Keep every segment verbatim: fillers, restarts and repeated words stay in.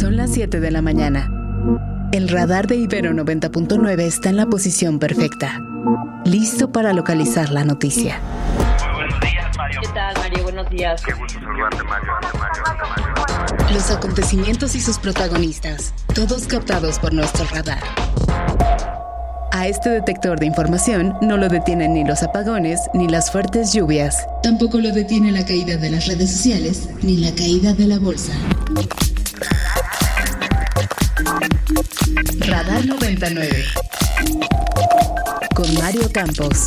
Son las siete de la mañana. El radar de Ibero noventa punto nueve está en la posición perfecta, listo para localizar la noticia. Muy buenos días, Mario. ¿Qué tal, Mario? Buenos días. Qué gusto saludarte, Mario. Ande, Mario, ande, Mario. Los acontecimientos y sus protagonistas, todos captados por nuestro radar. A este detector de información no lo detienen ni los apagones ni las fuertes lluvias. Tampoco lo detiene la caída de las redes sociales ni la caída de la bolsa. Radar noventa y nueve con Mario Campos.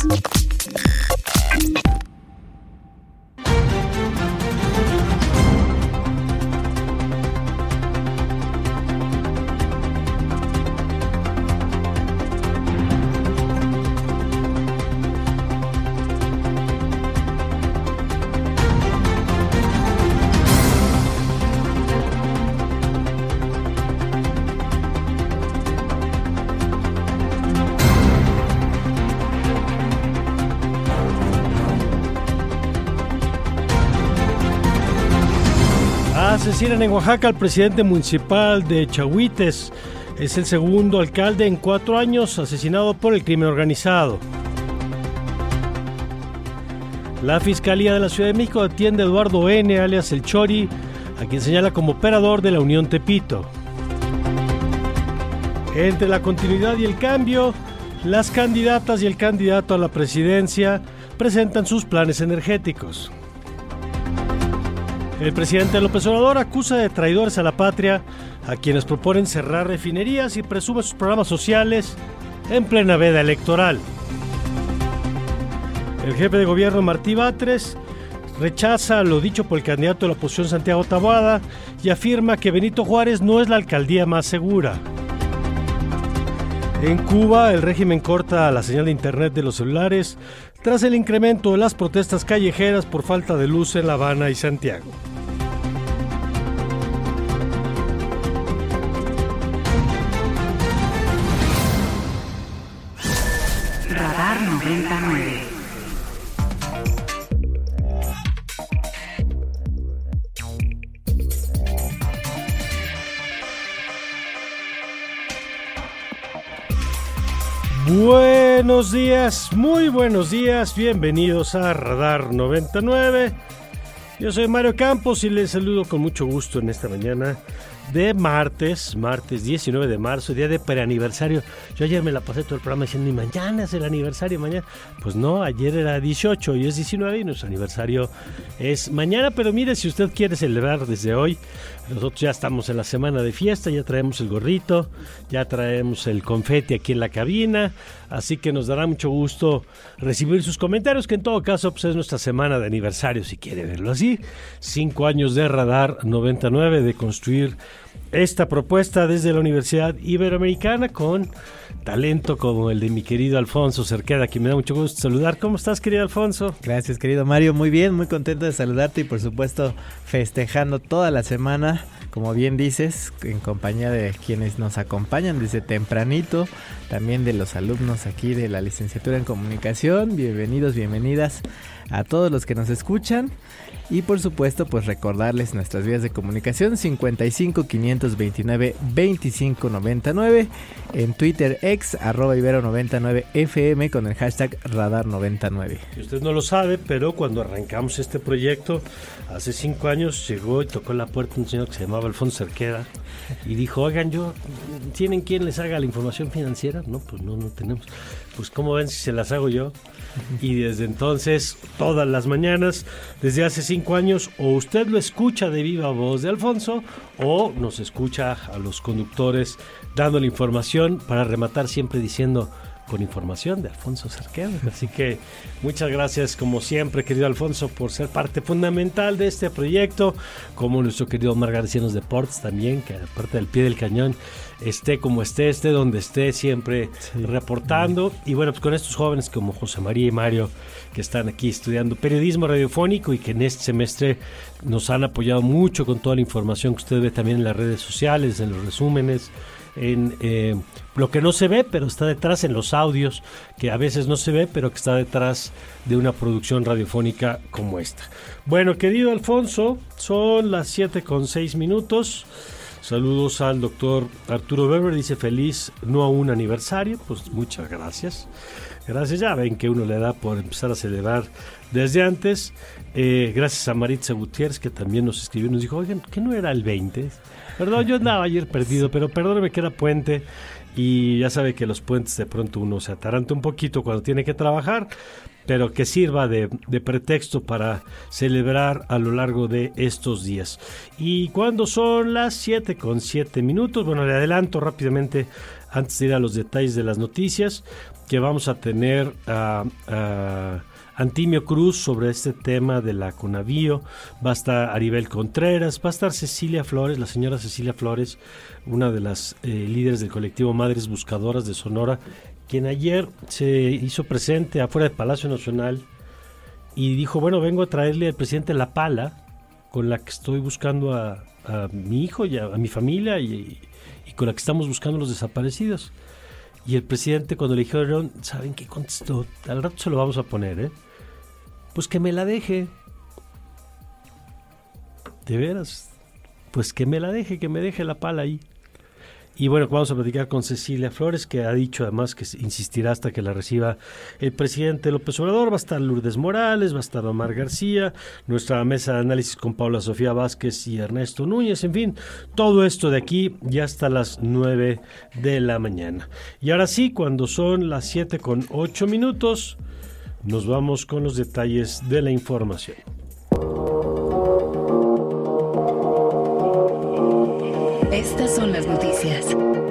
Asesinan en Oaxaca al presidente municipal de Chahuites. Es el segundo alcalde en cuatro años asesinado por el crimen organizado. La Fiscalía de la Ciudad de México atiende a Eduardo N., alias El Chori, a quien señala como operador de la Unión Tepito. Entre la continuidad y el cambio, las candidatas y el candidato a la presidencia presentan sus planes energéticos. El presidente López Obrador acusa de traidores a la patria a quienes proponen cerrar refinerías y presume sus programas sociales en plena veda electoral. El jefe de gobierno Martí Batres rechaza lo dicho por el candidato de la oposición Santiago Taboada y afirma que Benito Juárez no es la alcaldía más segura. En Cuba, el régimen corta la señal de internet de los celulares tras el incremento de las protestas callejeras por falta de luz en La Habana y Santiago. Radar noventa y nueve. Buenos días, muy buenos días, bienvenidos a Radar noventa y nueve. Yo soy Mario Campos y les saludo con mucho gusto en esta mañana de martes, martes diecinueve de marzo, día de preaniversario. Yo ayer me la pasé todo el programa diciendo, y mañana es el aniversario, mañana. Pues no, ayer era dieciocho y es diecinueve y nuestro aniversario es mañana. Pero mire, si usted quiere celebrar desde hoy, nosotros ya estamos en la semana de fiesta, ya traemos el gorrito, ya traemos el confeti aquí en la cabina, así que nos dará mucho gusto recibir sus comentarios, que en todo caso pues, es nuestra semana de aniversario, si quiere verlo así. Cinco años de Radar noventa y nueve, de construir esta propuesta desde la Universidad Iberoamericana con talento como el de mi querido Alfonso Cerqueda, que me da mucho gusto saludar. ¿Cómo estás, querido Alfonso? Gracias, querido Mario. Muy bien, muy contento de saludarte y por supuesto festejando toda la semana, como bien dices, en compañía de quienes nos acompañan desde tempranito, también de los alumnos aquí de la licenciatura en comunicación. Bienvenidos, bienvenidas a todos los que nos escuchan. Y por supuesto, pues recordarles nuestras vías de comunicación: cincuenta y cinco, quinientos veintinueve, veinticinco noventa y nueve, en Twitter ex, arroba Ibero noventa y nueve F M con el hashtag Radar noventa y nueve. Y usted no lo sabe, pero cuando arrancamos este proyecto, hace cinco años, llegó y tocó la puerta un señor que se llamaba Alfonso Cerqueda y dijo, oigan, yo, ¿tienen quien les haga la información financiera? No, pues no, no tenemos. Pues ¿cómo ven si se las hago yo? Y desde entonces, todas las mañanas, desde hace cinco años, o usted lo escucha de viva voz de Alfonso, o nos escucha a los conductores dando la información, para rematar siempre diciendo, con información de Alfonso Cerqueda. Así que muchas gracias, como siempre, querido Alfonso, por ser parte fundamental de este proyecto, como nuestro querido Omar García en los deportes también, que aparte del pie del cañón, esté como esté, esté donde esté, siempre sí, reportando. Sí. Y bueno, pues con estos jóvenes como José María y Mario, que están aquí estudiando periodismo radiofónico y que en este semestre nos han apoyado mucho con toda la información que usted ve también en las redes sociales, en los resúmenes, en eh, lo que no se ve, pero está detrás, en los audios, que a veces no se ve, pero que está detrás de una producción radiofónica como esta. Bueno, querido Alfonso, son las siete con seis minutos. Saludos al doctor Arturo Weber, dice feliz no a un aniversario, pues muchas gracias. Gracias, ya ven que uno le da por empezar a celebrar desde antes. Eh, gracias a Maritza Gutiérrez, que también nos escribió, nos dijo, oigan, ¿qué no era el veinte? Perdón, yo andaba ayer perdido, pero perdóneme que era puente. Y ya sabe que los puentes de pronto uno se ataranta un poquito cuando tiene que trabajar, pero que sirva de, de pretexto para celebrar a lo largo de estos días. Y cuando son las siete con siete minutos, bueno, le adelanto rápidamente, antes de ir a los detalles de las noticias, que vamos a tener a... a Antimio Cruz sobre este tema de la Conavío, va a estar Aribel Contreras, va a estar Cecilia Flores, la señora Cecilia Flores, una de las eh, líderes del colectivo Madres Buscadoras de Sonora, quien ayer se hizo presente afuera del Palacio Nacional y dijo, bueno, vengo a traerle al presidente la pala con la que estoy buscando a, a mi hijo y a, a mi familia y, y con la que estamos buscando a los desaparecidos. Y el presidente, cuando le dijeron, ¿saben qué contestó? Al rato se lo vamos a poner, ¿eh? Pues que me la deje. De veras. Pues que me la deje, que me deje la pala ahí. Y bueno, vamos a platicar con Cecilia Flores, que ha dicho además que insistirá hasta que la reciba el presidente López Obrador. Va a estar Lourdes Morales, va a estar Omar García, nuestra mesa de análisis con Paula Sofía Vázquez y Ernesto Núñez, en fin, todo esto de aquí ya hasta las nueve de la mañana. Y ahora sí, cuando son las siete con ocho minutos, nos vamos con los detalles de la información. Estas son las noticias.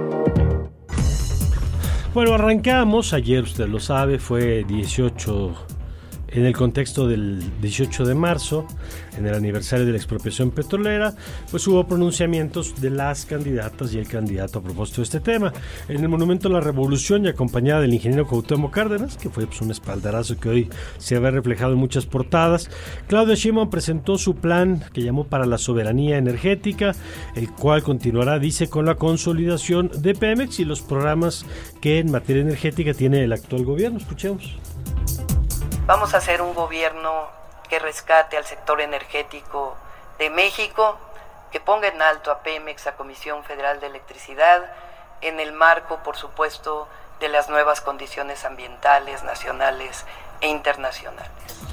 Bueno, arrancamos, ayer usted lo sabe, fue dieciocho, en el contexto del dieciocho de marzo, en el aniversario de la expropiación petrolera, pues hubo pronunciamientos de las candidatas y el candidato a propósito de este tema. En el Monumento a la Revolución y acompañada del ingeniero Cuauhtémoc Cárdenas, que fue pues, un espaldarazo que hoy se ve reflejado en muchas portadas, Claudia Sheinbaum presentó su plan que llamó para la soberanía energética, el cual continuará, dice, con la consolidación de Pemex y los programas que en materia energética tiene el actual gobierno. Escuchemos. Vamos a hacer un gobierno que rescate al sector energético de México, que ponga en alto a Pemex, a Comisión Federal de Electricidad, en el marco, por supuesto, de las nuevas condiciones ambientales, nacionales e internacionales.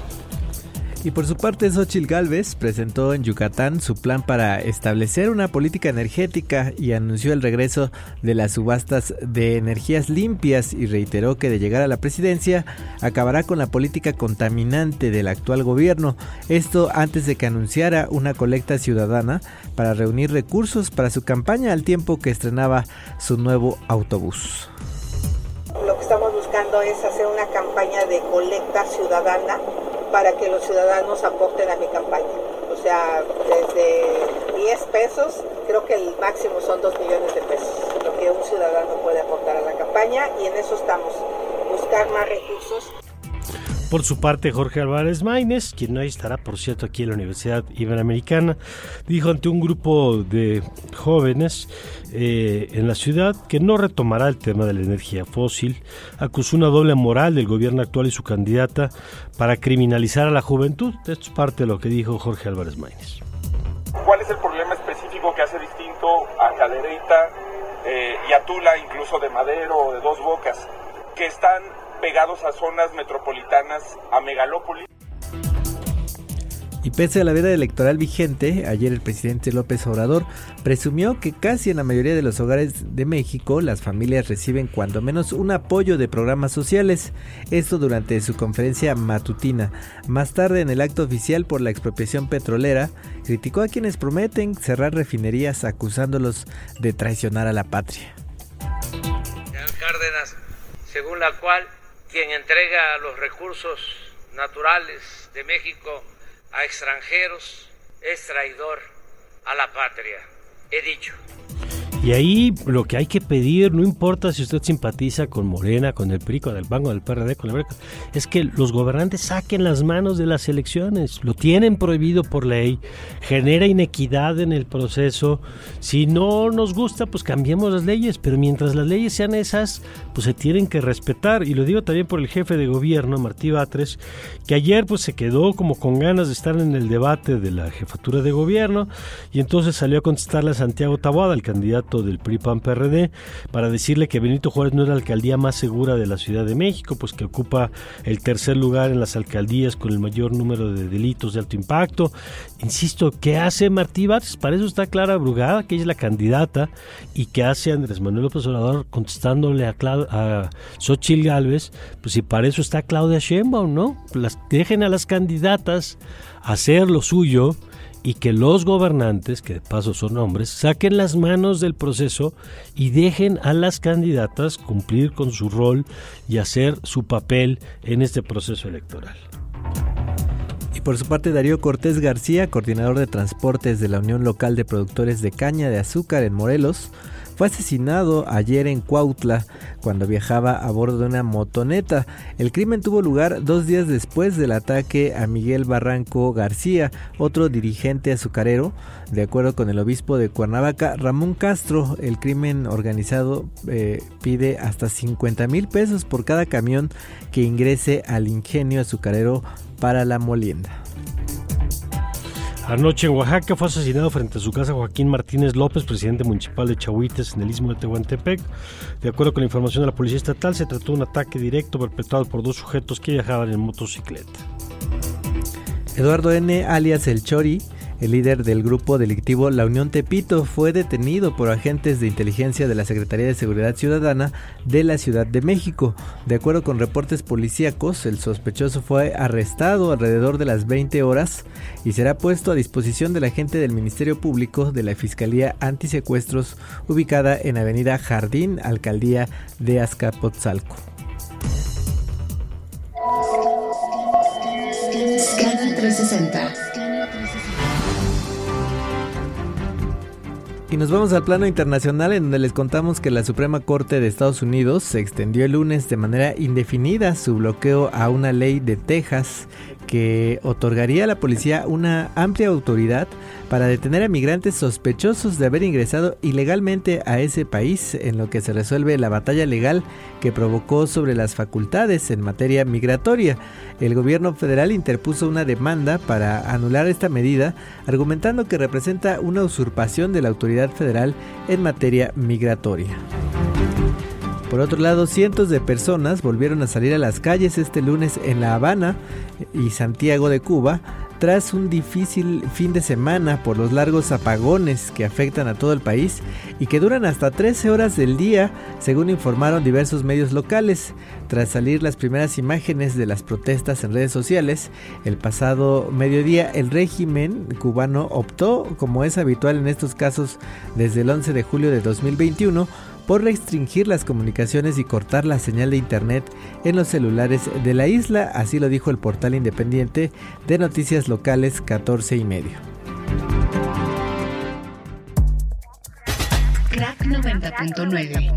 Y por su parte, Xóchitl Gálvez presentó en Yucatán su plan para establecer una política energética y anunció el regreso de las subastas de energías limpias y reiteró que de llegar a la presidencia acabará con la política contaminante del actual gobierno. Esto antes de que anunciara una colecta ciudadana para reunir recursos para su campaña al tiempo que estrenaba su nuevo autobús. Lo que estamos buscando es hacer una campaña de colecta ciudadana para que los ciudadanos aporten a mi campaña. O sea, desde diez pesos, creo que el máximo son dos millones de pesos, lo que un ciudadano puede aportar a la campaña, y en eso estamos, buscar más recursos. Por su parte, Jorge Álvarez Maínez, quien hoy estará, por cierto, aquí en la Universidad Iberoamericana, dijo ante un grupo de jóvenes eh, en la ciudad que no retomará el tema de la energía fósil. Acusó una doble moral del gobierno actual y su candidata para criminalizar a la juventud. Esto es parte de lo que dijo Jorge Álvarez Maínez. ¿Cuál es el problema específico que hace distinto a Cadereyta eh, y a Tula, incluso de Madero o de Dos Bocas, que están pegados a zonas metropolitanas, a megalópolis? Y pese a la veda electoral vigente, ayer el presidente López Obrador presumió que casi en la mayoría de los hogares de México las familias reciben cuando menos un apoyo de programas sociales. Esto durante su conferencia matutina. Más tarde, en el acto oficial por la expropiación petrolera, criticó a quienes prometen cerrar refinerías acusándolos de traicionar a la patria. Cárdenas, según la cual quien entrega los recursos naturales de México a extranjeros es traidor a la patria. He dicho. Y ahí lo que hay que pedir, no importa si usted simpatiza con Morena, con el P R I, con el P A N, con el P R D, con el V R D, es que los gobernantes saquen las manos de las elecciones. Lo tienen prohibido por ley, genera inequidad en el proceso. Si no nos gusta, pues cambiemos las leyes, pero mientras las leyes sean esas, pues se tienen que respetar. Y lo digo también por el jefe de gobierno, Martí Batres, que ayer pues se quedó como con ganas de estar en el debate de la jefatura de gobierno, y entonces salió a contestarle a Santiago Taboada, el candidato del P R I P A N P R D, para decirle que Benito Juárez no es la alcaldía más segura de la Ciudad de México, pues que ocupa el tercer lugar en las alcaldías con el mayor número de delitos de alto impacto. Insisto, ¿qué hace Martí Batres? Para eso está Clara Brugada, que ella es la candidata, y que hace Andrés Manuel López Obrador contestándole a, Cla- a Xóchitl Gálvez, pues si para eso está Claudia Sheinbaum, ¿no? Las, dejen a las candidatas hacer lo suyo, y que los gobernantes, que de paso son hombres, saquen las manos del proceso y dejen a las candidatas cumplir con su rol y hacer su papel en este proceso electoral. Y por su parte, Darío Cortés García, coordinador de transportes de la Unión Local de Productores de Caña de Azúcar en Morelos, fue asesinado ayer en Cuautla cuando viajaba a bordo de una motoneta. El crimen tuvo lugar dos días después del ataque a Miguel Barranco García, otro dirigente azucarero. De acuerdo con el obispo de Cuernavaca, Ramón Castro, el crimen organizado eh, pide hasta cincuenta mil pesos por cada camión que ingrese al ingenio azucarero para la molienda. Anoche en Oaxaca fue asesinado frente a su casa Joaquín Martínez López, presidente municipal de Chahuites, en el istmo de Tehuantepec. De acuerdo con la información de la policía estatal, se trató de un ataque directo perpetrado por dos sujetos que viajaban en motocicleta. Eduardo N., alias El Chori, el líder del grupo delictivo La Unión Tepito, fue detenido por agentes de inteligencia de la Secretaría de Seguridad Ciudadana de la Ciudad de México. De acuerdo con reportes policíacos, el sospechoso fue arrestado alrededor de las veinte horas y será puesto a disposición del agente del Ministerio Público de la Fiscalía Antisecuestros, ubicada en Avenida Jardín, Alcaldía de Azcapotzalco. Scanner trescientos sesenta. Y nos vamos al plano internacional, en donde les contamos que la Suprema Corte de Estados Unidos se extendió el lunes de manera indefinida su bloqueo a una ley de Texas que otorgaría a la policía una amplia autoridad para detener a migrantes sospechosos de haber ingresado ilegalmente a ese país, en lo que se resuelve la batalla legal que provocó sobre las facultades en materia migratoria. El gobierno federal interpuso una demanda para anular esta medida, argumentando que representa una usurpación de la autoridad federal en materia migratoria. Por otro lado, cientos de personas volvieron a salir a las calles este lunes en La Habana y Santiago de Cuba tras un difícil fin de semana por los largos apagones que afectan a todo el país y que duran hasta trece horas del día, según informaron diversos medios locales. Tras salir las primeras imágenes de las protestas en redes sociales, el pasado mediodía el régimen cubano optó, como es habitual en estos casos desde el once de julio de dos mil veintiuno, por restringir las comunicaciones y cortar la señal de internet en los celulares de la isla, así lo dijo el portal independiente de noticias locales catorce y medio. Crack noventa punto nueve.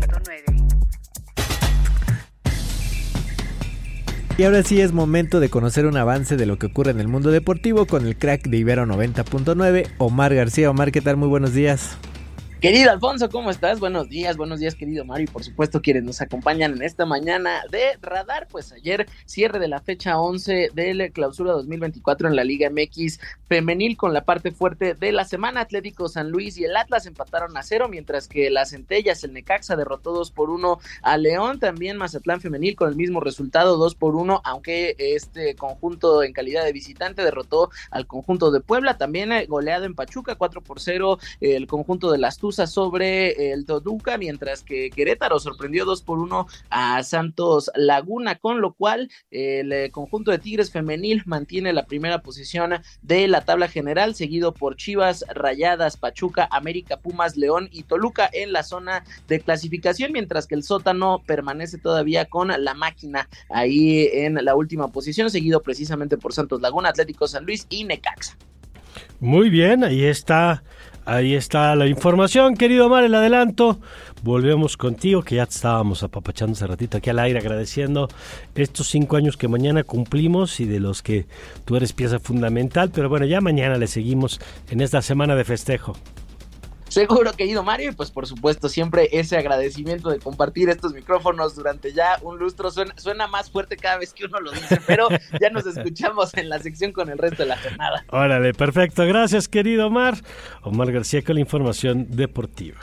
Y ahora sí es momento de conocer un avance de lo que ocurre en el mundo deportivo con el crack de Ibero noventa punto nueve, Omar García. Omar, ¿qué tal? Muy buenos días. Querido Alfonso, ¿cómo estás? Buenos días, buenos días querido Mario y por supuesto quienes nos acompañan en esta mañana de Radar. Pues ayer cierre de la fecha once de la clausura dos mil veinticuatro en la Liga M X femenil con la parte fuerte de la semana. Atlético San Luis y el Atlas empataron a cero, mientras que las Centellas, el Necaxa derrotó dos por uno a León. También Mazatlán femenil con el mismo resultado, dos por uno, aunque este conjunto en calidad de visitante derrotó al conjunto de Puebla. También goleado en Pachuca, cuatro por cero el conjunto de las Tuzas sobre el Toluca, mientras que Querétaro sorprendió dos por uno a Santos Laguna, con lo cual el conjunto de Tigres femenil mantiene la primera posición de la tabla general, seguido por Chivas, Rayadas, Pachuca, América, Pumas, León y Toluca en la zona de clasificación, mientras que el sótano permanece todavía con la máquina ahí en la última posición, seguido precisamente por Santos Laguna, Atlético San Luis y Necaxa. Muy bien, ahí está Ahí está la información, querido Omar, el adelanto. Volvemos contigo, que ya te estábamos apapachando hace ratito aquí al aire, agradeciendo estos cinco años que mañana cumplimos y de los que tú eres pieza fundamental. Pero bueno, ya mañana le seguimos en esta semana de festejo. Seguro, querido Mario, y pues por supuesto siempre ese agradecimiento de compartir estos micrófonos durante ya un lustro. Suena, suena más fuerte cada vez que uno lo dice, pero ya nos escuchamos en la sección con el resto de la jornada. Órale, perfecto. Gracias, querido Omar. Omar García con la información deportiva.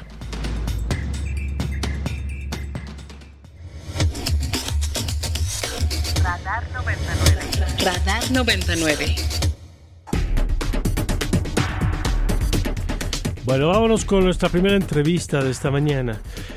Radar noventa y nueve. Radar noventa y nueve. Bueno, vámonos con nuestra primera entrevista de esta mañana.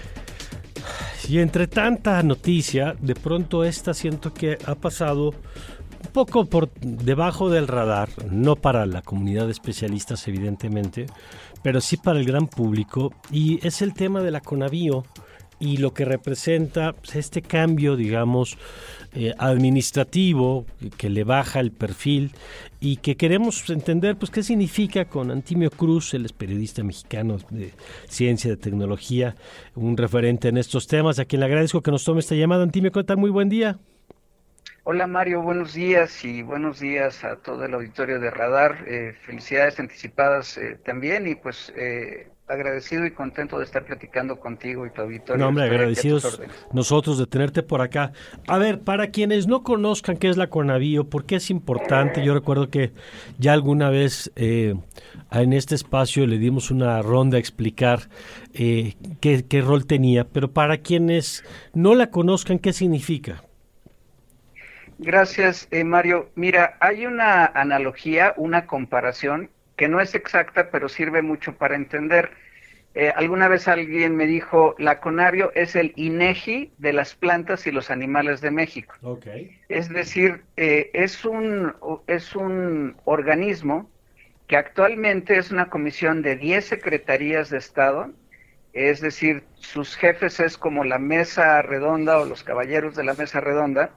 Y entre tanta noticia, de pronto esta siento que ha pasado un poco por debajo del radar, no para la comunidad de especialistas evidentemente, pero sí para el gran público, y es el tema de la Conavío y lo que representa pues, este cambio, digamos, eh, administrativo que le baja el perfil y que queremos entender pues qué significa con Antimio Cruz. Él es periodista mexicano de ciencia, de tecnología, un referente en estos temas, a quien le agradezco que nos tome esta llamada. Antimio, ¿qué tal? Muy buen día. Hola Mario, buenos días y buenos días a todo el auditorio de Radar. Eh, felicidades anticipadas eh, también y pues eh, agradecido y contento de estar platicando contigo y tu auditorio. No, hombre, agradecidos nosotros de tenerte por acá. A ver, para quienes no conozcan qué es la Conavío, ¿por qué es importante? Yo recuerdo que ya alguna vez eh, en este espacio le dimos una ronda a explicar eh, qué, qué rol tenía, pero para quienes no la conozcan, ¿qué significa? Gracias, eh, Mario. Mira, hay una analogía, una comparación que no es exacta, pero sirve mucho para entender. Eh, alguna vez alguien me dijo, la Conavio es el INEGI de las plantas y los animales de México. Okay. Es decir, eh, es un es un organismo que actualmente es una comisión de diez secretarías de Estado, es decir, sus jefes es como la mesa redonda o los caballeros de la mesa redonda.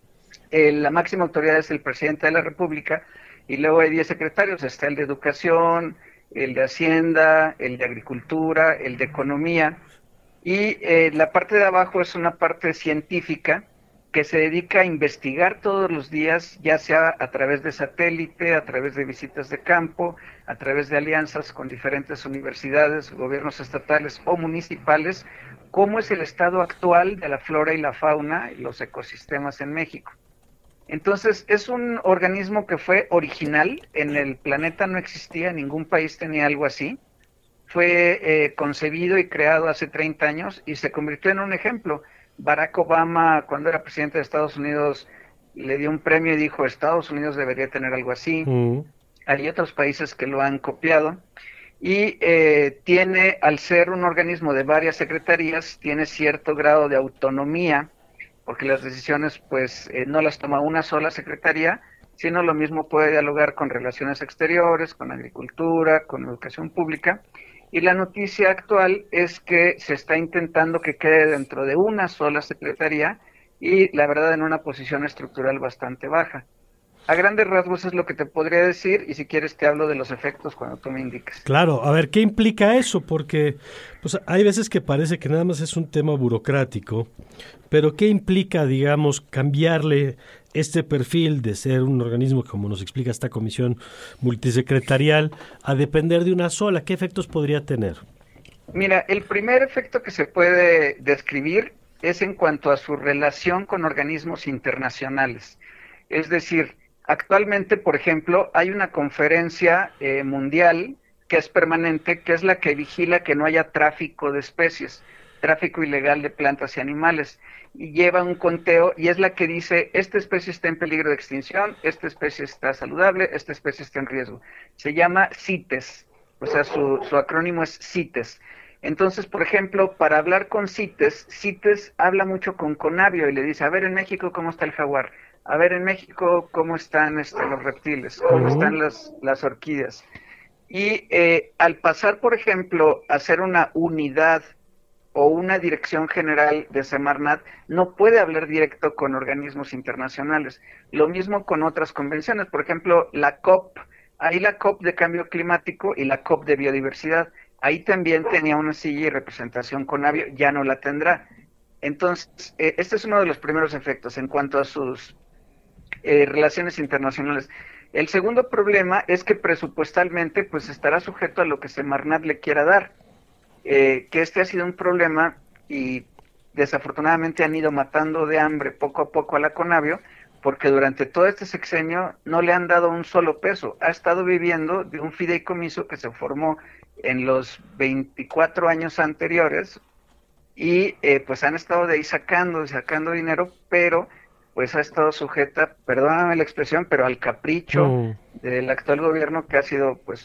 Eh, la máxima autoridad es el presidente de la República y luego hay diez secretarios, está el de Educación, el de Hacienda, el de Agricultura, el de Economía y eh, la parte de abajo es una parte científica que se dedica a investigar todos los días, ya sea a través de satélite, a través de visitas de campo, a través de alianzas con diferentes universidades, gobiernos estatales o municipales, cómo es el estado actual de la flora y la fauna y los ecosistemas en México. Entonces, es un organismo que fue original, en el planeta no existía, ningún país tenía algo así, fue eh, concebido y creado hace treinta años y se convirtió en un ejemplo. Barack Obama, cuando era presidente de Estados Unidos, le dio un premio y dijo, Estados Unidos debería tener algo así. Mm. Hay otros países que lo han copiado y eh, tiene, al ser un organismo de varias secretarías, tiene cierto grado de autonomía, porque las decisiones pues eh, no las toma una sola secretaría, sino lo mismo puede dialogar con relaciones exteriores, con agricultura, con educación pública. Y la noticia actual es que se está intentando que quede dentro de una sola secretaría y la verdad en una posición estructural bastante baja. A grandes rasgos es lo que te podría decir y si quieres te hablo de los efectos cuando tú me indiques. Claro, a ver, ¿qué implica eso? Porque pues hay veces que parece que nada más es un tema burocrático, pero ¿qué implica, digamos, cambiarle este perfil de ser un organismo, como nos explica esta comisión multisecretarial, a depender de una sola? ¿Qué efectos podría tener? Mira, el primer efecto que se puede describir es en cuanto a su relación con organismos internacionales. Es decir, actualmente, por ejemplo, hay una conferencia eh, mundial que es permanente, que es la que vigila que no haya tráfico de especies, tráfico ilegal de plantas y animales, y lleva un conteo y es la que dice, esta especie está en peligro de extinción, esta especie está saludable, esta especie está en riesgo. Se llama CITES, o sea, su, su acrónimo es CITES. Entonces, por ejemplo, para hablar con CITES, CITES habla mucho con Conavio y le dice, a ver en México cómo está el jaguar, a ver en México cómo están este, los reptiles, cómo uh-huh. están las, las orquídeas. Y eh, al pasar, por ejemplo, a ser una unidad o una dirección general de Semarnat, no puede hablar directo con organismos internacionales. Lo mismo con otras convenciones, por ejemplo, la COP ahí la COP de cambio climático y la COP de biodiversidad. Ahí también tenía una silla y representación Conavio, ya no la tendrá. Entonces, eh, este es uno de los primeros efectos en cuanto a sus eh, relaciones internacionales. El segundo problema es que presupuestalmente pues estará sujeto a lo que Semarnat le quiera dar, eh, que este ha sido un problema y desafortunadamente han ido matando de hambre poco a poco a la Conavio, porque durante todo este sexenio no le han dado un solo peso. Ha estado viviendo de un fideicomiso que se formó en los veinticuatro años anteriores y eh, pues han estado de ahí sacando, sacando dinero, pero pues ha estado sujeta, perdóname la expresión, pero al capricho mm. del actual gobierno, que ha sido pues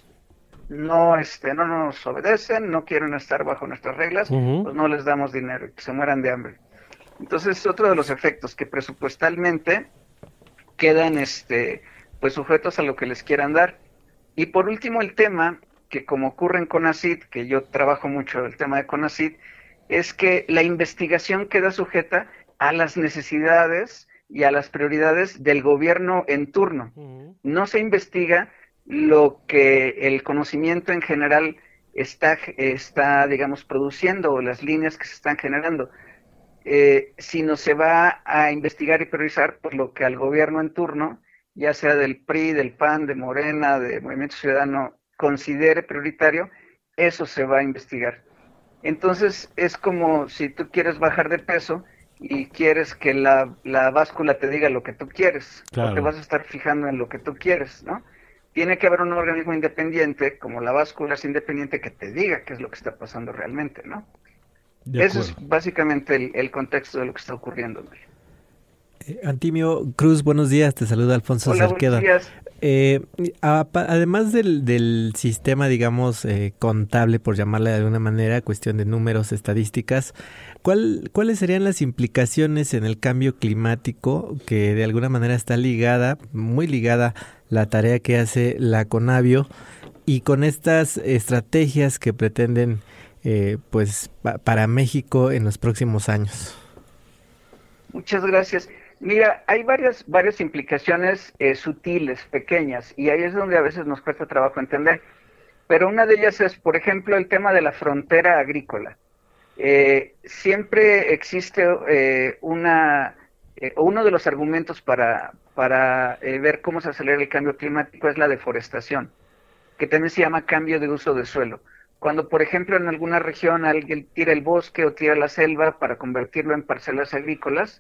no este no nos obedecen, no quieren estar bajo nuestras reglas, uh-huh. pues no les damos dinero y que se mueran de hambre. Entonces es otro de los efectos, que presupuestalmente quedan este pues sujetos a lo que les quieran dar. Y por último el tema, que como ocurre en CONACYT, que yo trabajo mucho el tema de CONACYT, es que la investigación queda sujeta a las necesidades y a las prioridades del gobierno en turno. Uh-huh. No se investiga lo que el conocimiento en general está, está digamos, produciendo, o las líneas que se están generando, eh, sino se va a investigar y priorizar por lo que al gobierno en turno, ya sea del P R I, del P A N, de Morena, de Movimiento Ciudadano, considere prioritario, eso se va a investigar. Entonces es como si tú quieres bajar de peso y quieres que la, la báscula te diga lo que tú quieres, claro. o te vas a estar fijando en lo que tú quieres, ¿no? Tiene que haber un organismo independiente, como la báscula es independiente, que te diga qué es lo que está pasando realmente, ¿no? Eso es básicamente el, el contexto de lo que está ocurriendo. Eh, Antimio Cruz, buenos días, te saluda Alfonso Hola, Cerqueda. Buenos días. Eh, a, además del, del sistema, digamos, eh, contable, por llamarle de alguna manera, cuestión de números, estadísticas, ¿cuál, ¿cuáles serían las implicaciones en el cambio climático que de alguna manera está ligada, muy ligada, la tarea que hace la Conavio y con estas estrategias que pretenden eh, pues pa, para México en los próximos años? Muchas gracias. Mira, hay varias varias implicaciones eh, sutiles, pequeñas, y ahí es donde a veces nos cuesta trabajo entender. Pero una de ellas es, por ejemplo, el tema de la frontera agrícola. Eh, siempre existe eh, una eh, uno de los argumentos para para eh, ver cómo se acelera el cambio climático es la deforestación, que también se llama cambio de uso de suelo. Cuando, por ejemplo, en alguna región alguien tira el bosque o tira la selva para convertirlo en parcelas agrícolas,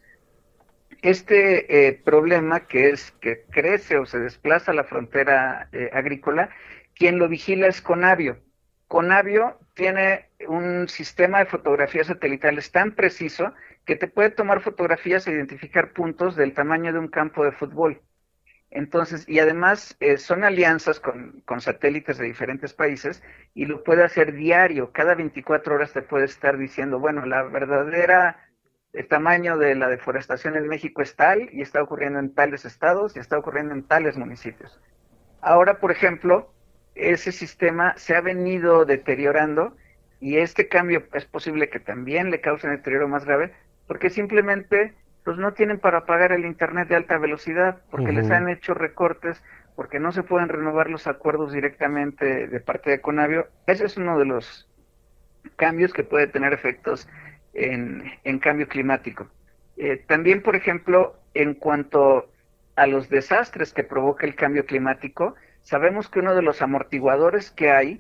este eh, problema que es que crece o se desplaza la frontera eh, agrícola, quien lo vigila es Conavio. Conavio tiene un sistema de fotografías satelitales tan preciso que te puede tomar fotografías e identificar puntos del tamaño de un campo de fútbol. Entonces, y además eh, son alianzas con, con satélites de diferentes países y lo puede hacer diario. Cada veinticuatro horas te puede estar diciendo, bueno, la verdadera el tamaño de la deforestación en México es tal y está ocurriendo en tales estados y está ocurriendo en tales municipios. Ahora, por ejemplo, ese sistema se ha venido deteriorando y este cambio es posible que también le cause un deterioro más grave porque simplemente pues no tienen para pagar el internet de alta velocidad, porque uh-huh. les han hecho recortes, porque no se pueden renovar los acuerdos directamente de parte de Conavio. Ese es uno de los cambios que puede tener efectos en, en cambio climático. Eh, también, por ejemplo, en cuanto a los desastres que provoca el cambio climático, sabemos que uno de los amortiguadores que hay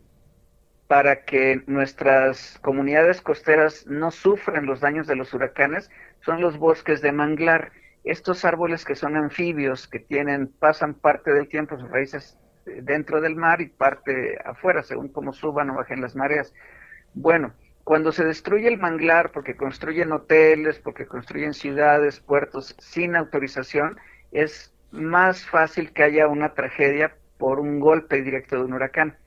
para que nuestras comunidades costeras no sufran los daños de los huracanes son los bosques de manglar. Estos árboles que son anfibios, que tienen, pasan parte del tiempo sus raíces dentro del mar y parte afuera, según cómo suban o bajen las mareas. Bueno, cuando se destruye el manglar porque construyen hoteles, porque construyen ciudades, puertos sin autorización, es más fácil que haya una tragedia por un golpe directo de un huracán.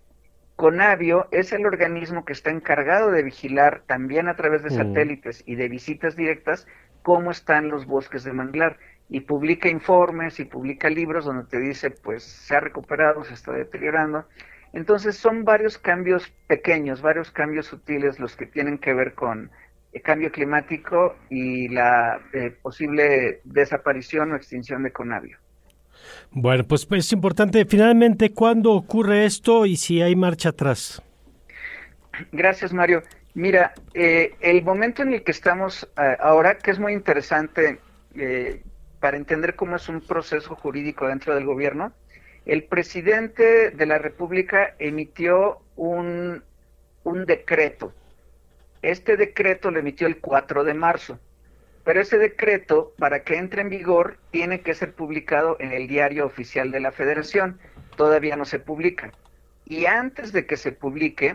Conavio es el organismo que está encargado de vigilar también a través de satélites y de visitas directas cómo están los bosques de manglar y publica informes y publica libros donde te dice pues se ha recuperado, se está deteriorando. Entonces son varios cambios pequeños, varios cambios sutiles los que tienen que ver con el cambio climático y la eh, posible desaparición o extinción de Conavio. Bueno, pues, pues es importante, finalmente, ¿cuándo ocurre esto y si hay marcha atrás? Gracias, Mario. Mira, eh, el momento en el que estamos eh, ahora, que es muy interesante eh, para entender cómo es un proceso jurídico dentro del gobierno, el presidente de la República emitió un, un decreto. Este decreto lo emitió el cuatro de marzo, pero ese decreto, para que entre en vigor, tiene que ser publicado en el Diario Oficial de la Federación. Todavía no se publica. Y antes de que se publique,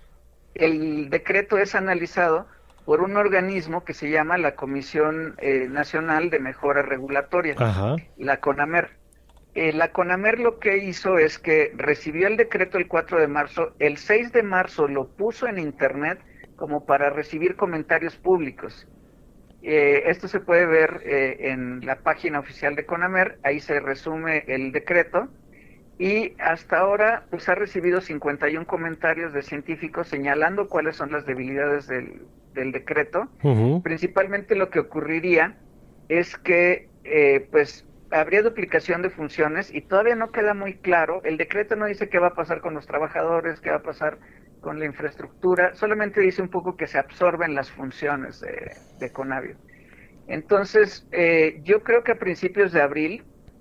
el decreto es analizado por un organismo que se llama la Comisión eh, Nacional de Mejora Regulatoria, Ajá. la CONAMER. Eh, la CONAMER lo que hizo es que recibió el decreto el cuatro de marzo, el seis de marzo lo puso en internet como para recibir comentarios públicos. Eh, esto se puede ver eh, en la página oficial de CONAMER, ahí se resume el decreto. Y hasta ahora pues ha recibido cincuenta y uno comentarios de científicos señalando cuáles son las debilidades del, del decreto. Uh-huh. Principalmente lo que ocurriría es que eh, pues habría duplicación de funciones y todavía no queda muy claro. El decreto no dice qué va a pasar con los trabajadores, qué va a pasar con la infraestructura, solamente dice un poco que se absorben las funciones de, de Conavio. Entonces, eh, yo creo que a principios de abril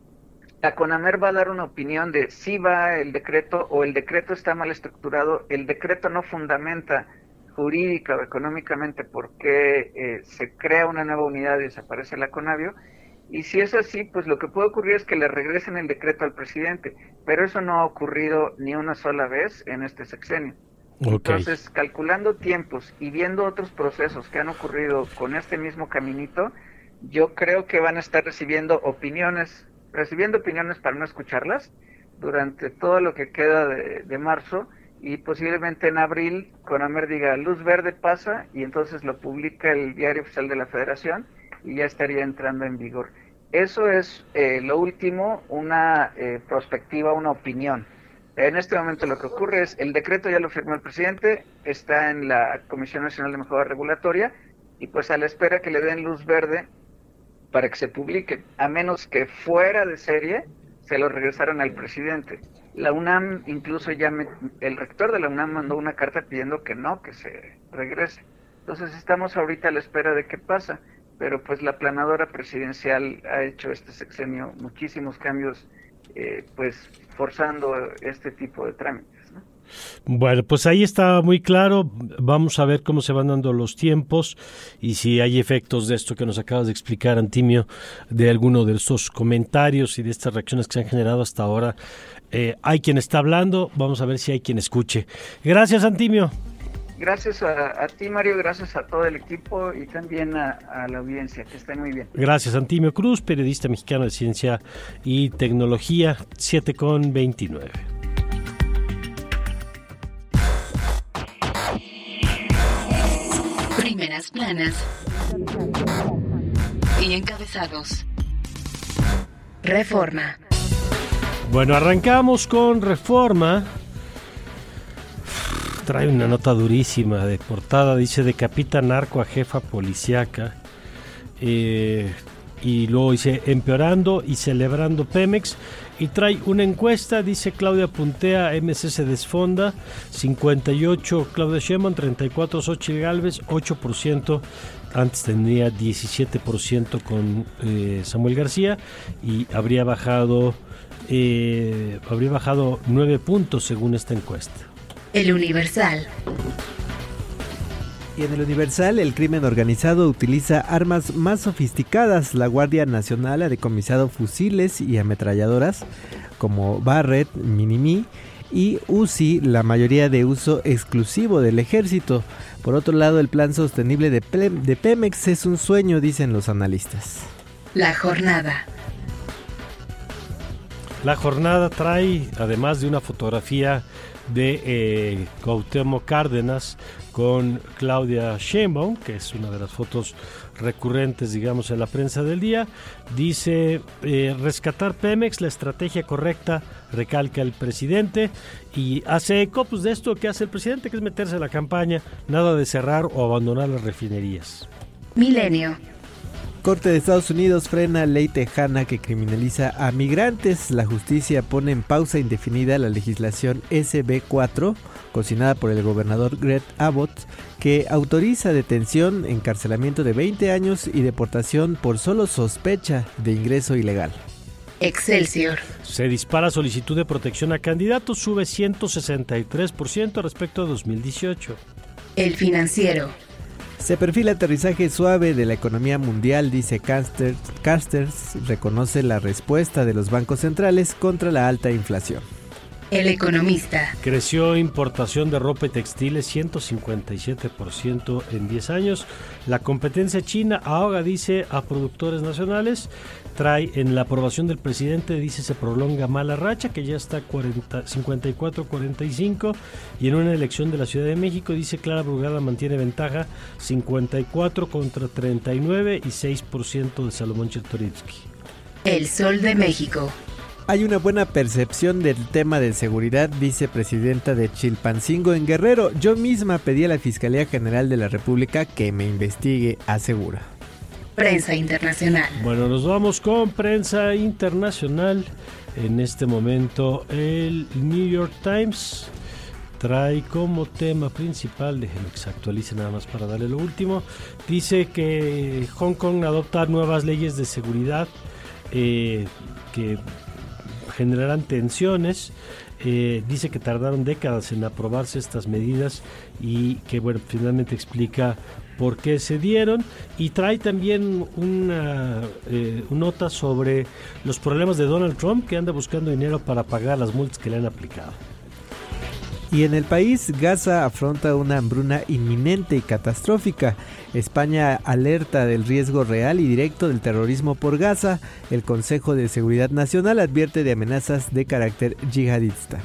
la CONAMER va a dar una opinión de si va el decreto o el decreto está mal estructurado. El decreto no fundamenta jurídica o económicamente por qué eh, se crea una nueva unidad y desaparece la Conavio. Y si es así, pues lo que puede ocurrir es que le regresen el decreto al presidente. Pero eso no ha ocurrido ni una sola vez en este sexenio. Okay. Entonces, calculando tiempos y viendo otros procesos que han ocurrido con este mismo caminito, yo creo que van a estar recibiendo opiniones recibiendo opiniones para no escucharlas durante todo lo que queda de, de marzo y posiblemente en abril CONAMER diga luz verde pasa y entonces lo publica el Diario Oficial de la Federación y ya estaría entrando en vigor. Eso es eh, lo último, una eh, perspectiva, una opinión. En este momento lo que ocurre es, el decreto ya lo firmó el presidente, está en la Comisión Nacional de Mejora Regulatoria y pues a la espera que le den luz verde para que se publique, a menos que fuera de serie se lo regresaron al presidente. La UNAM, incluso ya me, el rector de la UNAM mandó una carta pidiendo que no, que se regrese. Entonces estamos ahorita a la espera de qué pasa, pero pues la planadora presidencial ha hecho este sexenio muchísimos cambios, eh, pues forzando este tipo de trámites, ¿no? Bueno, pues ahí está muy claro. Vamos a ver cómo se van dando los tiempos y si hay efectos de esto que nos acabas de explicar, Antimio, de alguno de estos comentarios y de estas reacciones que se han generado hasta ahora. Eh, hay quien está hablando, vamos a ver si hay quien escuche. Gracias, Antimio. Gracias a, a ti, Mario, gracias a todo el equipo y también a, a la audiencia, que estén muy bien. Gracias, Antimio Cruz, periodista mexicano de Ciencia y Tecnología, siete con veintinueve. Primeras planas y encabezados. Reforma. Bueno, arrancamos con Reforma. Trae una nota durísima de portada, dice decapita narco a jefa policíaca. Eh, y luego dice empeorando y celebrando Pemex. Y trae una encuesta, dice Claudia puntea, M C se desfonda, cincuenta y ocho Claudia Sheinbaum, treinta y cuatro Xóchitl Gálvez, ocho por ciento, antes tendría diecisiete por ciento con eh, Samuel García y habría bajado, eh, habría bajado nueve puntos según esta encuesta. El Universal. Y en el Universal, el crimen organizado utiliza armas más sofisticadas. La Guardia Nacional ha decomisado fusiles y ametralladoras como Barrett, Minimi y U Z I, la mayoría de uso exclusivo del ejército. Por otro lado, el plan sostenible de, Ple- de Pemex es un sueño, dicen los analistas. La jornada. La jornada trae, además de una fotografía de eh, Cuauhtémoc Cárdenas con Claudia Sheinbaum, que es una de las fotos recurrentes, digamos, en la prensa del día, dice eh, rescatar Pemex, la estrategia correcta, recalca el presidente, y hace eco pues, de esto que hace el presidente, que es meterse en la campaña, nada de cerrar o abandonar las refinerías. Milenio. Corte de Estados Unidos frena ley tejana que criminaliza a migrantes. La justicia pone en pausa indefinida la legislación ese be cuatro, cocinada por el gobernador Greg Abbott, que autoriza detención, encarcelamiento de veinte años y deportación por solo sospecha de ingreso ilegal. Excelsior. Se dispara solicitud de protección a candidatos, sube ciento sesenta y tres por ciento respecto a dos mil dieciocho. El Financiero. Se perfila aterrizaje suave de la economía mundial, dice Casters, Casters, reconoce la respuesta de los bancos centrales contra la alta inflación. El Economista. Creció importación de ropa y textiles ciento cincuenta y siete por ciento en diez años. La competencia china ahoga, dice, a productores nacionales. Trae en la aprobación del presidente, dice, se prolonga mala racha, que ya está cuarenta, cincuenta y cuatro a cuarenta y cinco. Y en una elección de la Ciudad de México, dice, Clara Brugada mantiene ventaja cincuenta y cuatro contra treinta y nueve y seis por ciento de Salomón Chertorivsky. El Sol de México. Hay una buena percepción del tema de seguridad, dice presidenta de Chilpancingo en Guerrero. Yo misma pedí a la Fiscalía General de la República que me investigue, asegura. Prensa internacional. Bueno, nos vamos con prensa internacional. En este momento el New York Times trae como tema principal, déjenme que se actualice nada más para darle lo último, dice que Hong Kong adopta nuevas leyes de seguridad eh, que generarán tensiones. Eh, dice que tardaron décadas en aprobarse estas medidas y que, bueno, finalmente explica por qué se dieron, y trae también una eh, nota sobre los problemas de Donald Trump, que anda buscando dinero para pagar las multas que le han aplicado. Y en el país, Gaza afronta una hambruna inminente y catastrófica. España alerta del riesgo real y directo del terrorismo por Gaza. El Consejo de Seguridad Nacional advierte de amenazas de carácter yihadista.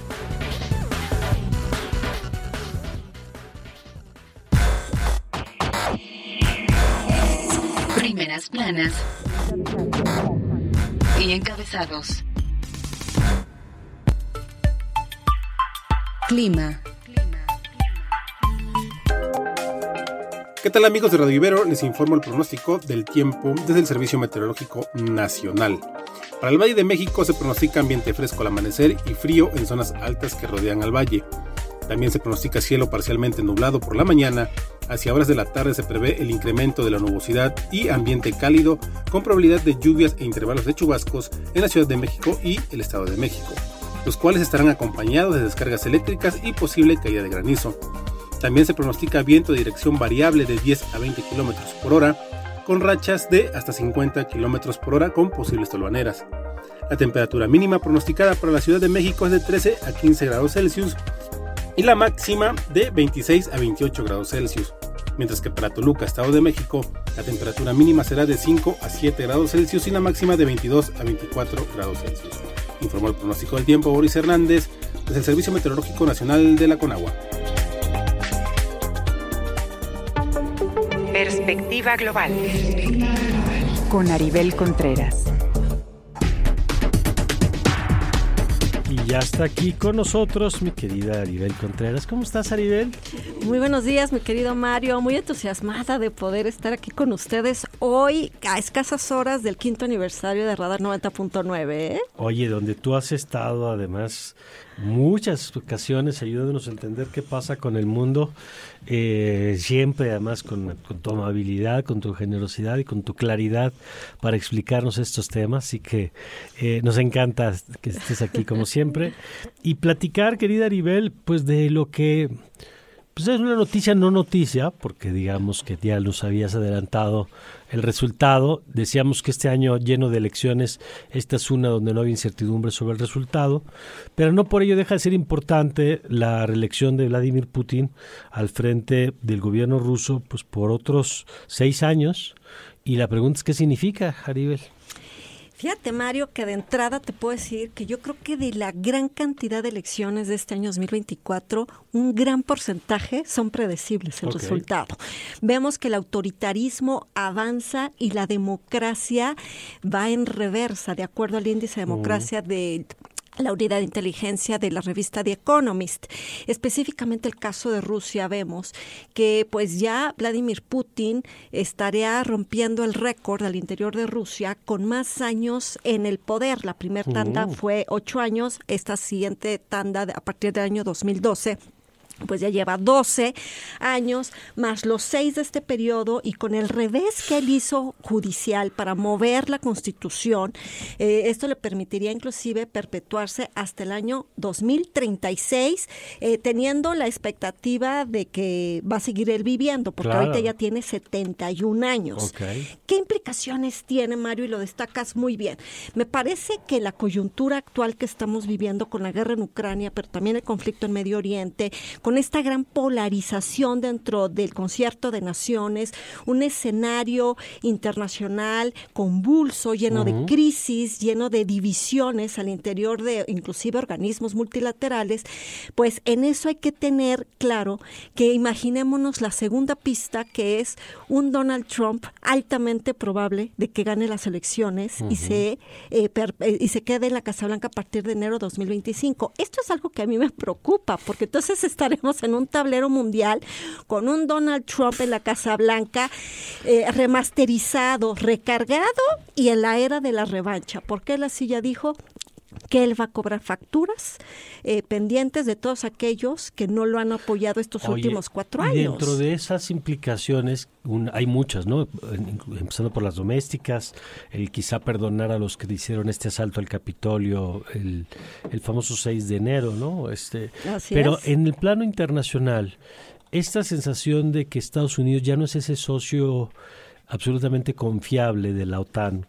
Primeras planas y encabezados. Clima. ¿Qué tal, amigos de Radio Ibero? Les informo el pronóstico del tiempo desde el Servicio Meteorológico Nacional. Para el Valle de México se pronostica ambiente fresco al amanecer y frío en zonas altas que rodean al valle. También se pronostica cielo parcialmente nublado por la mañana. Hacia horas de la tarde se prevé el incremento de la nubosidad y ambiente cálido con probabilidad de lluvias e intervalos de chubascos en la Ciudad de México y el Estado de México, los cuales estarán acompañados de descargas eléctricas y posible caída de granizo. También se pronostica viento de dirección variable de diez a veinte kilómetros por hora, con rachas de hasta cincuenta kilómetros por hora con posibles tolvaneras. La temperatura mínima pronosticada para la Ciudad de México es de trece a quince grados Celsius y la máxima de veintiséis a veintiocho grados Celsius, mientras que para Toluca, Estado de México, la temperatura mínima será de cinco a siete grados Celsius y la máxima de veintidós a veinticuatro grados Celsius. Informó el pronóstico del tiempo Boris Hernández desde el Servicio Meteorológico Nacional de la Conagua. Perspectiva Global con Aribel Contreras. Y ya está aquí con nosotros mi querida Aribel Contreras. ¿Cómo estás, Aribel? Muy buenos días, mi querido Mario. Muy entusiasmada de poder estar aquí con ustedes hoy a escasas horas del quinto aniversario de Radar noventa punto nueve. ¿eh? Oye, donde tú has estado además muchas ocasiones ayudándonos a entender qué pasa con el mundo, eh, siempre además con, con tu amabilidad, con tu generosidad y con tu claridad para explicarnos estos temas, así que eh, nos encanta que estés aquí como siempre y platicar, querida Aribel, pues de lo que pues es una noticia no noticia, porque digamos que ya nos habías adelantado el resultado. Decíamos que este año lleno de elecciones, esta es una donde no había incertidumbre sobre el resultado, pero no por ello deja de ser importante la reelección de Vladimir Putin al frente del gobierno ruso, pues por otros seis años. Y la pregunta es, ¿qué significa, Aribel? Fíjate, Mario, que de entrada te puedo decir que yo creo que de la gran cantidad de elecciones de este año dos mil veinticuatro, un gran porcentaje son predecibles el okay. resultado. Vemos que el autoritarismo avanza y la democracia va en reversa, de acuerdo al índice de democracia uh-huh. de la unidad de inteligencia de la revista The Economist. Específicamente el caso de Rusia, vemos que pues ya Vladimir Putin estaría rompiendo el récord al interior de Rusia con más años en el poder. La primera tanda uh. fue ocho años, esta siguiente tanda a partir del año dos mil doce pues ya lleva doce años, más los seis de este periodo, y con el revés que él hizo judicial para mover la Constitución, eh, esto le permitiría inclusive perpetuarse hasta el año dos mil treinta y seis, eh, teniendo la expectativa de que va a seguir él viviendo, porque claro. ahorita ya tiene setenta y un años. Okay. ¿Qué implicaciones tiene, Mario? Y lo destacas muy bien. Me parece que la coyuntura actual que estamos viviendo con la guerra en Ucrania, pero también el conflicto en Medio Oriente, con esta gran polarización dentro del concierto de naciones, un escenario internacional convulso, lleno uh-huh. de crisis, lleno de divisiones al interior de inclusive organismos multilaterales, pues en eso hay que tener claro que imaginémonos la segunda pista, que es un Donald Trump altamente probable de que gane las elecciones uh-huh. y se eh, per, eh, y se quede en la Casa Blanca a partir de enero de dos mil veinticinco. Esto es algo que a mí me preocupa, porque entonces estaremos en un tablero mundial con un Donald Trump en la Casa Blanca eh, remasterizado, recargado y en la era de la revancha, porque él así ya dijo que él va a cobrar facturas eh, pendientes de todos aquellos que no lo han apoyado estos Oye, últimos cuatro años. Dentro de esas implicaciones un, hay muchas, ¿no? Empezando por las domésticas, el quizá perdonar a los que hicieron este asalto al Capitolio el, el famoso seis de enero, ¿no? Este, Así pero es. En el plano internacional, esta sensación de que Estados Unidos ya no es ese socio absolutamente confiable de la OTAN,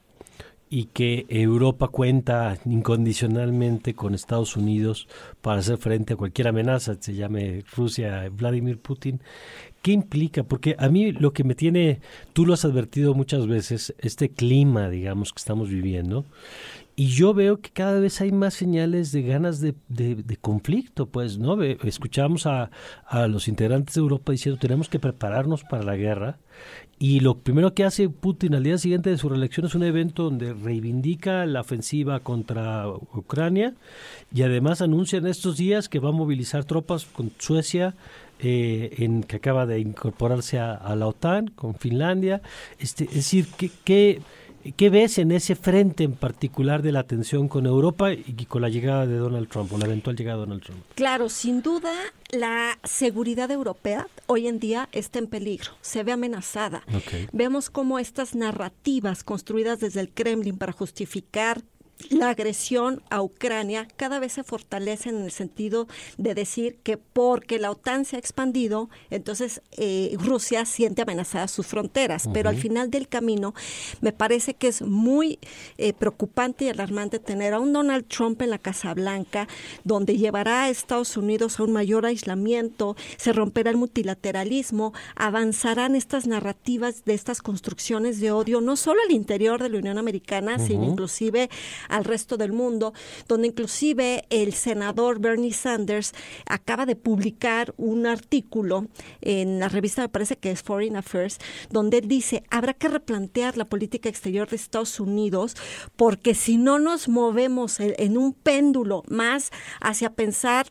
y que Europa cuenta incondicionalmente con Estados Unidos para hacer frente a cualquier amenaza, se llame Rusia, Vladimir Putin. ¿Qué implica? Porque a mí lo que me tiene, tú lo has advertido muchas veces, este clima, digamos, que estamos viviendo, y yo veo que cada vez hay más señales de ganas de, de, de conflicto, pues, ¿no? Escuchamos a, a los integrantes de Europa diciendo tenemos que prepararnos para la guerra, y lo primero que hace Putin al día siguiente de su reelección es un evento donde reivindica la ofensiva contra Ucrania, y además anuncia en estos días que va a movilizar tropas con Suecia, eh, en que acaba de incorporarse a, a la OTAN, con Finlandia. Este, es decir, ¿qué, qué, qué ves en ese frente en particular de la tensión con Europa y con la llegada de Donald Trump, o la eventual llegada de Donald Trump? Claro, sin duda la seguridad europea hoy en día está en peligro, se ve amenazada. Okay. Vemos cómo estas narrativas construidas desde el Kremlin para justificar la agresión a Ucrania cada vez se fortalecen en el sentido de decir que porque la OTAN se ha expandido, entonces eh, Rusia siente amenazadas sus fronteras. Uh-huh. Pero al final del camino me parece que es muy eh, preocupante y alarmante tener a un Donald Trump en la Casa Blanca, donde llevará a Estados Unidos a un mayor aislamiento, se romperá el multilateralismo, avanzarán estas narrativas de estas construcciones de odio, no solo al interior de la Unión Americana, uh-huh. sino inclusive al resto del mundo, donde inclusive el senador Bernie Sanders acaba de publicar un artículo en la revista, me parece que es Foreign Affairs, donde él dice, habrá que replantear la política exterior de Estados Unidos, porque si no nos movemos en, en un péndulo más hacia pensar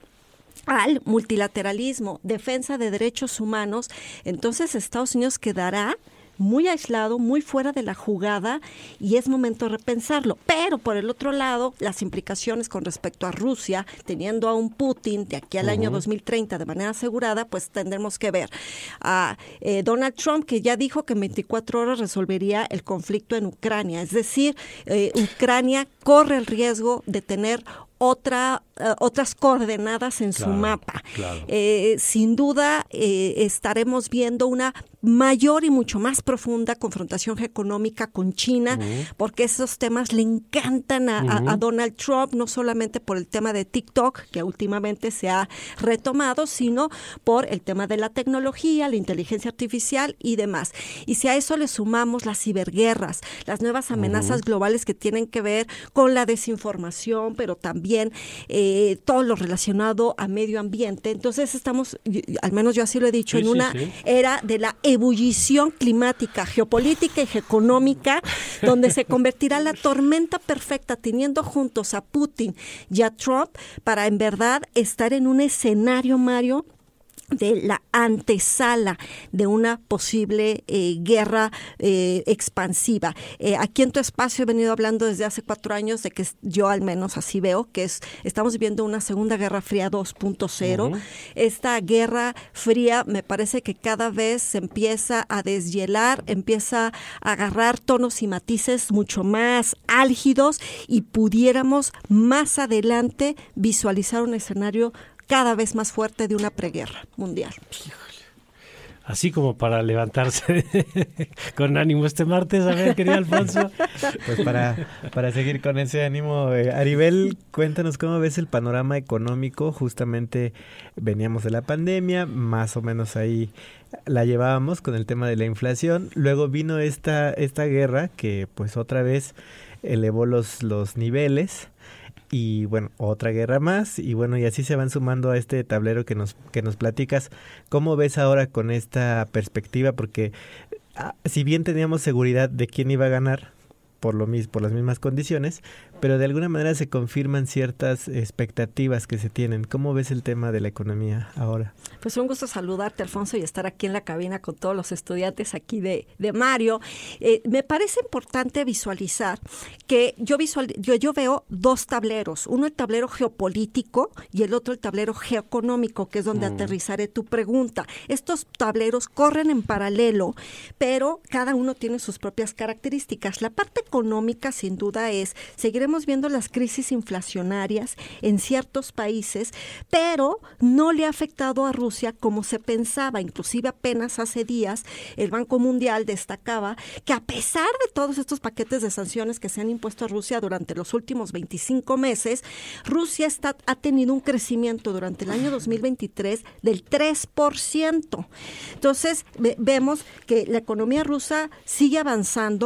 al multilateralismo, defensa de derechos humanos, entonces Estados Unidos quedará muy aislado, muy fuera de la jugada, y es momento de repensarlo. Pero por el otro lado, las implicaciones con respecto a Rusia, teniendo a un Putin de aquí al uh-huh. año dos mil treinta de manera asegurada, pues tendremos que ver a eh, Donald Trump, que ya dijo que en veinticuatro horas resolvería el conflicto en Ucrania. Es decir, eh, Ucrania corre el riesgo de tener otra uh, otras coordenadas en claro, su mapa. Claro. Eh, sin duda eh, estaremos viendo una mayor y mucho más profunda confrontación económica con China, uh-huh. porque esos temas le encantan a, uh-huh. a, a Donald Trump, no solamente por el tema de TikTok, que últimamente se ha retomado, sino por el tema de la tecnología, la inteligencia artificial y demás. Y si a eso le sumamos las ciberguerras, las nuevas amenazas uh-huh. globales que tienen que ver con la desinformación, pero también eh, eh, todo lo relacionado a medio ambiente. Entonces estamos, al menos yo así lo he dicho, sí, en sí, una sí. era de la ebullición climática, geopolítica y económica, donde se convertirá la tormenta perfecta teniendo juntos a Putin y a Trump para en verdad estar en un escenario, Mario, de la antesala de una posible eh, guerra eh, expansiva. Eh, aquí en tu espacio he venido hablando desde hace cuatro años de que yo al menos así veo que es estamos viviendo una segunda guerra fría dos punto cero. Uh-huh. Esta guerra fría me parece que cada vez se empieza a deshielar, empieza a agarrar tonos y matices mucho más álgidos y pudiéramos más adelante visualizar un escenario cada vez más fuerte de una preguerra mundial. Así como para levantarse con ánimo este martes, a ver, querido Alfonso. Pues para, para seguir con ese ánimo, eh, Aribel, cuéntanos cómo ves el panorama económico. Justamente veníamos de la pandemia, más o menos ahí la llevábamos con el tema de la inflación. Luego vino esta, esta guerra que pues otra vez elevó los, los niveles. Y bueno, otra guerra más, y bueno, y así se van sumando a este tablero que nos que nos platicas. ¿Cómo ves ahora con esta perspectiva? Porque ah, si bien teníamos seguridad de quién iba a ganar por lo mis, por las mismas condiciones, pero de alguna manera se confirman ciertas expectativas que se tienen. ¿Cómo ves el tema de la economía ahora? Pues un gusto saludarte, Alfonso, y estar aquí en la cabina con todos los estudiantes aquí de, de Mario. Eh, me parece importante visualizar que yo, visual, yo, yo veo dos tableros, uno el tablero geopolítico y el otro el tablero geoeconómico, que es donde mm. aterrizaré tu pregunta. Estos tableros corren en paralelo, pero cada uno tiene sus propias características. La parte económica, sin duda, es, seguiremos viendo las crisis inflacionarias en ciertos países, pero no le ha afectado a Rusia como se pensaba. Inclusive apenas hace días el Banco Mundial destacaba que a pesar de todos estos paquetes de sanciones que se han impuesto a Rusia durante los últimos veinticinco meses, Rusia está, ha tenido un crecimiento durante el año dos mil veintitrés del tres por ciento. Entonces ve, vemos que la economía rusa sigue avanzando.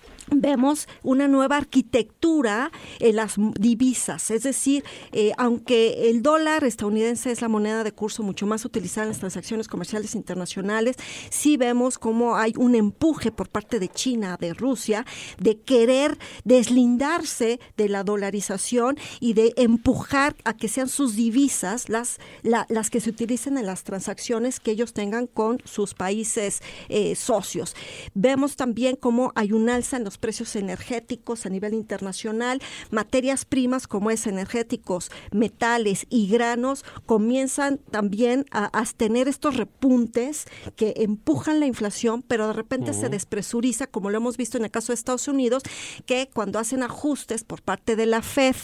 Vemos una nueva arquitectura en las divisas, es decir, eh, aunque el dólar estadounidense es la moneda de curso mucho más utilizada en las transacciones comerciales internacionales, sí vemos cómo hay un empuje por parte de China, de Rusia, de querer deslindarse de la dolarización y de empujar a que sean sus divisas las, la, las que se utilicen en las transacciones que ellos tengan con sus países eh, socios. Vemos también cómo hay un alza en los precios energéticos a nivel internacional, materias primas como es energéticos, metales y granos comienzan también a, a tener estos repuntes que empujan la inflación, pero de repente uh-huh. se despresuriza, como lo hemos visto en el caso de Estados Unidos, que cuando hacen ajustes por parte de la Fed,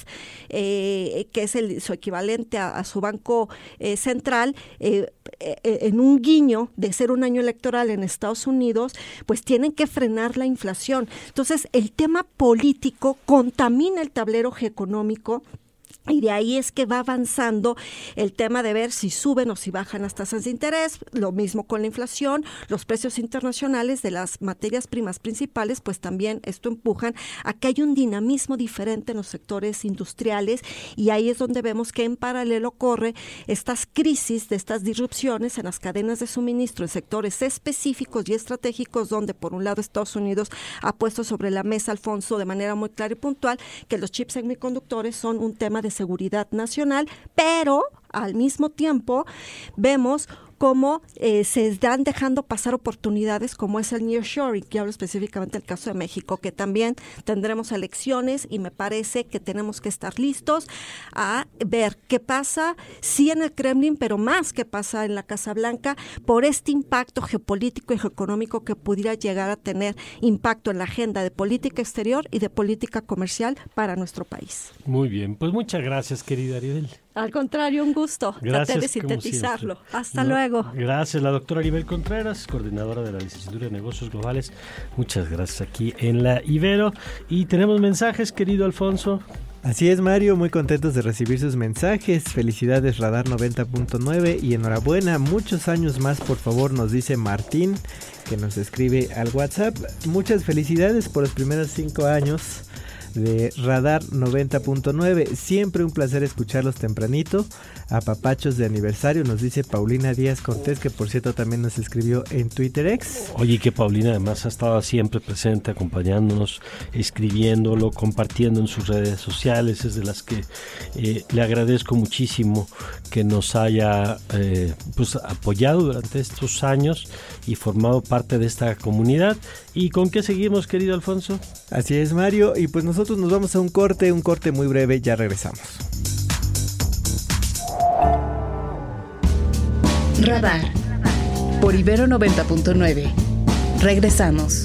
eh, que es el, su equivalente a, a su banco eh, central, eh, eh, en un guiño de ser un año electoral en Estados Unidos, pues tienen que frenar la inflación. Entonces, Entonces, el tema político contamina el tablero geoeconómico. Y de ahí es que va avanzando el tema de ver si suben o si bajan las tasas de interés, lo mismo con la inflación, los precios internacionales de las materias primas principales, pues también esto empujan a que haya un dinamismo diferente en los sectores industriales, y ahí es donde vemos que en paralelo corre estas crisis de estas disrupciones en las cadenas de suministro en sectores específicos y estratégicos, donde por un lado Estados Unidos ha puesto sobre la mesa, Alfonso, de manera muy clara y puntual, que los chips semiconductores son un tema de seguridad nacional, pero al mismo tiempo vemos cómo eh, se están dejando pasar oportunidades como es el nearshoring, que hablo específicamente del caso de México, que también tendremos elecciones y me parece que tenemos que estar listos a ver qué pasa, sí en el Kremlin, pero más qué pasa en la Casa Blanca por este impacto geopolítico y geoeconómico que pudiera llegar a tener impacto en la agenda de política exterior y de política comercial para nuestro país. Muy bien, pues muchas gracias, querida Aribel. Al contrario, un gusto. Traté de sintetizarlo. Hasta no, luego. Gracias, la doctora Aribel Contreras, coordinadora de la Licenciatura de Negocios Globales. Muchas gracias aquí en la Ibero. Y tenemos mensajes, querido Alfonso. Así es, Mario, muy contentos de recibir sus mensajes. Felicidades, Radar noventa punto nueve, y enhorabuena, muchos años más, por favor, nos dice Martín, que nos escribe al WhatsApp. Muchas felicidades por los primeros cinco años de Radar noventa punto nueve. Siempre un placer escucharlos tempranito. A papachos de aniversario, nos dice Paulina Díaz Cortés, que por cierto también nos escribió en Twitter X. Oye, que Paulina además ha estado siempre presente, acompañándonos, escribiéndolo, compartiendo en sus redes sociales. Es de las que eh, le agradezco muchísimo que nos haya eh, pues apoyado durante estos años y formado parte de esta comunidad. ¿Y con qué seguimos, querido Alfonso? Así es, Mario, y pues nosotros nos vamos a un corte, un corte muy breve, ya regresamos. Radar por Ibero noventa punto nueve. Regresamos.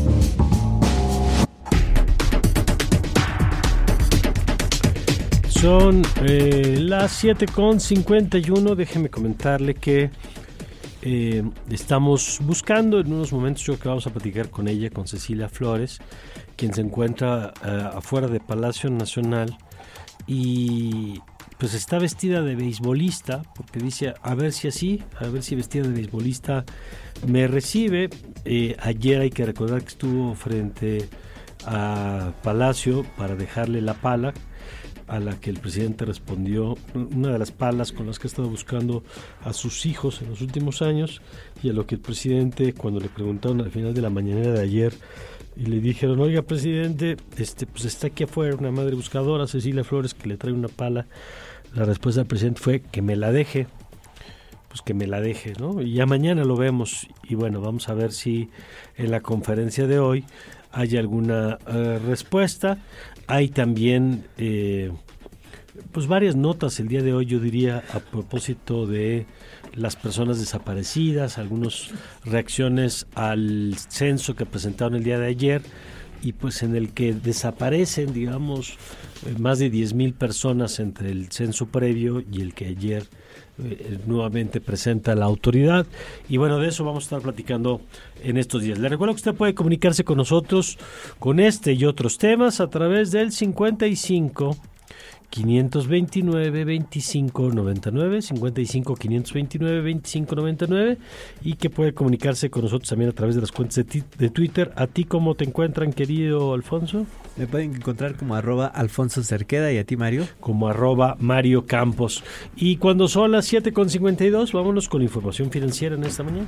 Son eh, las siete con cincuenta y uno. Déjeme comentarle que eh, estamos buscando en unos momentos, yo creo que vamos a platicar con ella, con Cecilia Flores, quien se encuentra eh, afuera de Palacio Nacional y pues está vestida de beisbolista, porque dice, a ver si así, a ver si vestida de beisbolista me recibe. Eh, ayer hay que recordar que estuvo frente a Palacio para dejarle la pala, a la que el presidente respondió, una de las palas con las que ha estado buscando a sus hijos en los últimos años, y a lo que el presidente, cuando le preguntaron al final de la mañanera de ayer, y le dijeron, oiga, presidente, este pues está aquí afuera una madre buscadora, Cecilia Flores, que le trae una pala. La respuesta del presidente fue que me la deje, pues que me la deje, ¿no? Y ya mañana lo vemos, y bueno, vamos a ver si en la conferencia de hoy hay alguna uh, respuesta. Hay también eh, pues varias notas el día de hoy, yo diría, a propósito de las personas desaparecidas, algunas reacciones al censo que presentaron el día de ayer, y pues en el que desaparecen, digamos, eh, más de diez mil personas entre el censo previo y el que ayer eh, nuevamente presenta la autoridad. Y bueno, de eso vamos a estar platicando en estos días. Le recuerdo que usted puede comunicarse con nosotros con este y otros temas a través del cincuenta y cinco quinientos veintinueve veinticinco noventa y nueve, cincuenta y cinco quinientos veintinueve veinticinco noventa y nueve, y que puede comunicarse con nosotros también a través de las cuentas de, ti, de Twitter. ¿A ti cómo te encuentran, querido Alfonso? Me pueden encontrar como arroba Alfonso Cerqueda. ¿Y a ti, Mario? Como arroba Mario Campos. Y cuando son las siete con cincuenta y dos, vámonos con información financiera en esta mañana.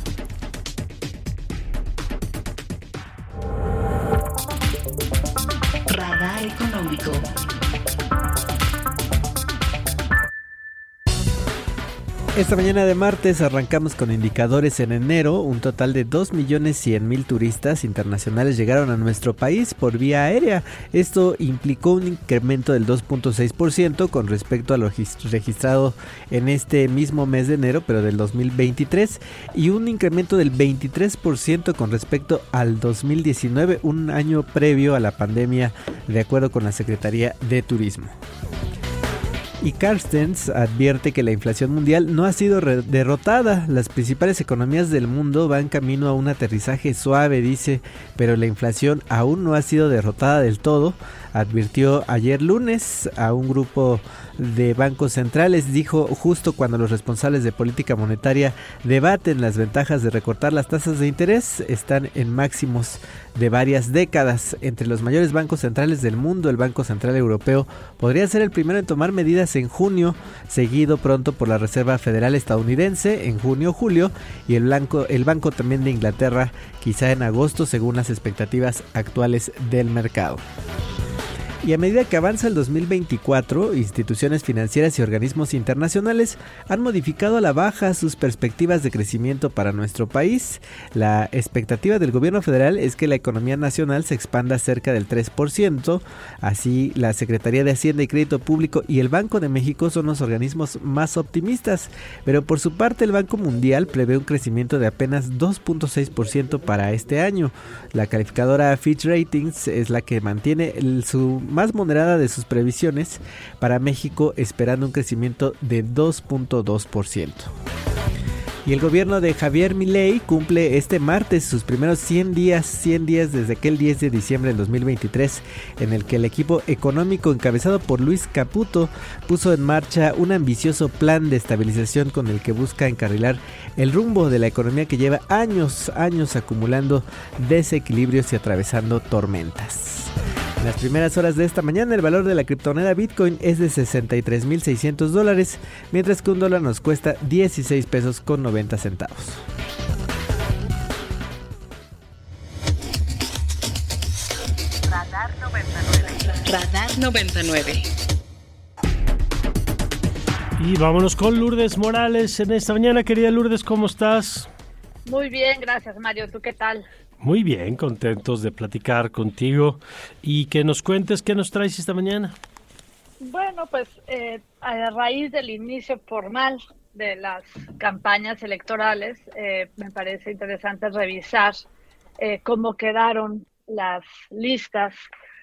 Radar económico. Esta mañana de martes arrancamos con indicadores en enero. Un total de dos millones cien mil turistas internacionales llegaron a nuestro país por vía aérea. Esto implicó un incremento del dos punto seis por ciento con respecto a lo registrado en este mismo mes de enero, pero del dos mil veintitrés, y un incremento del veintitrés por ciento con respecto al dos mil diecinueve, un año previo a la pandemia, de acuerdo con la Secretaría de Turismo. Y Carstens advierte que la inflación mundial no ha sido re- derrotada. Las principales economías del mundo van camino a un aterrizaje suave, dice, pero la inflación aún no ha sido derrotada del todo. Advirtió ayer lunes a un grupo de bancos centrales, dijo justo cuando los responsables de política monetaria debaten las ventajas de recortar las tasas de interés. Están en máximos de varias décadas. Entre los mayores bancos centrales del mundo, el Banco Central Europeo podría ser el primero en tomar medidas en junio, seguido pronto por la Reserva Federal estadounidense en junio o julio, y el, blanco, el Banco también de Inglaterra quizá en agosto, según las expectativas actuales del mercado. Y a medida que avanza el dos mil veinticuatro, instituciones financieras y organismos internacionales han modificado a la baja sus perspectivas de crecimiento para nuestro país. La expectativa del gobierno federal es que la economía nacional se expanda cerca del tres por ciento. Así, la Secretaría de Hacienda y Crédito Público y el Banco de México son los organismos más optimistas. Pero por su parte, el Banco Mundial prevé un crecimiento de apenas dos punto seis por ciento para este año. La calificadora Fitch Ratings es la que mantiene el, su más moderada de sus previsiones para México, esperando un crecimiento de dos punto dos por ciento. Y el gobierno de Javier Milei cumple este martes sus primeros cien días, cien días desde aquel diez de diciembre del dos mil veintitrés, en el que el equipo económico encabezado por Luis Caputo puso en marcha un ambicioso plan de estabilización con el que busca encarrilar el rumbo de la economía que lleva años, años acumulando desequilibrios y atravesando tormentas. En las primeras horas de esta mañana el valor de la criptomoneda Bitcoin es de sesenta y tres mil seiscientos dólares, mientras que un dólar nos cuesta dieciséis pesos con noventa centavos. Radar noventa y nueve. Radar noventa y nueve. Y vámonos con Lourdes Morales en esta mañana. Querida Lourdes, ¿cómo estás? Muy bien, gracias Mario. ¿Tú qué tal? Muy bien, contentos de platicar contigo y que nos cuentes qué nos traes esta mañana. Bueno, pues eh, a raíz del inicio formal de las campañas electorales, eh, me parece interesante revisar eh, cómo quedaron las listas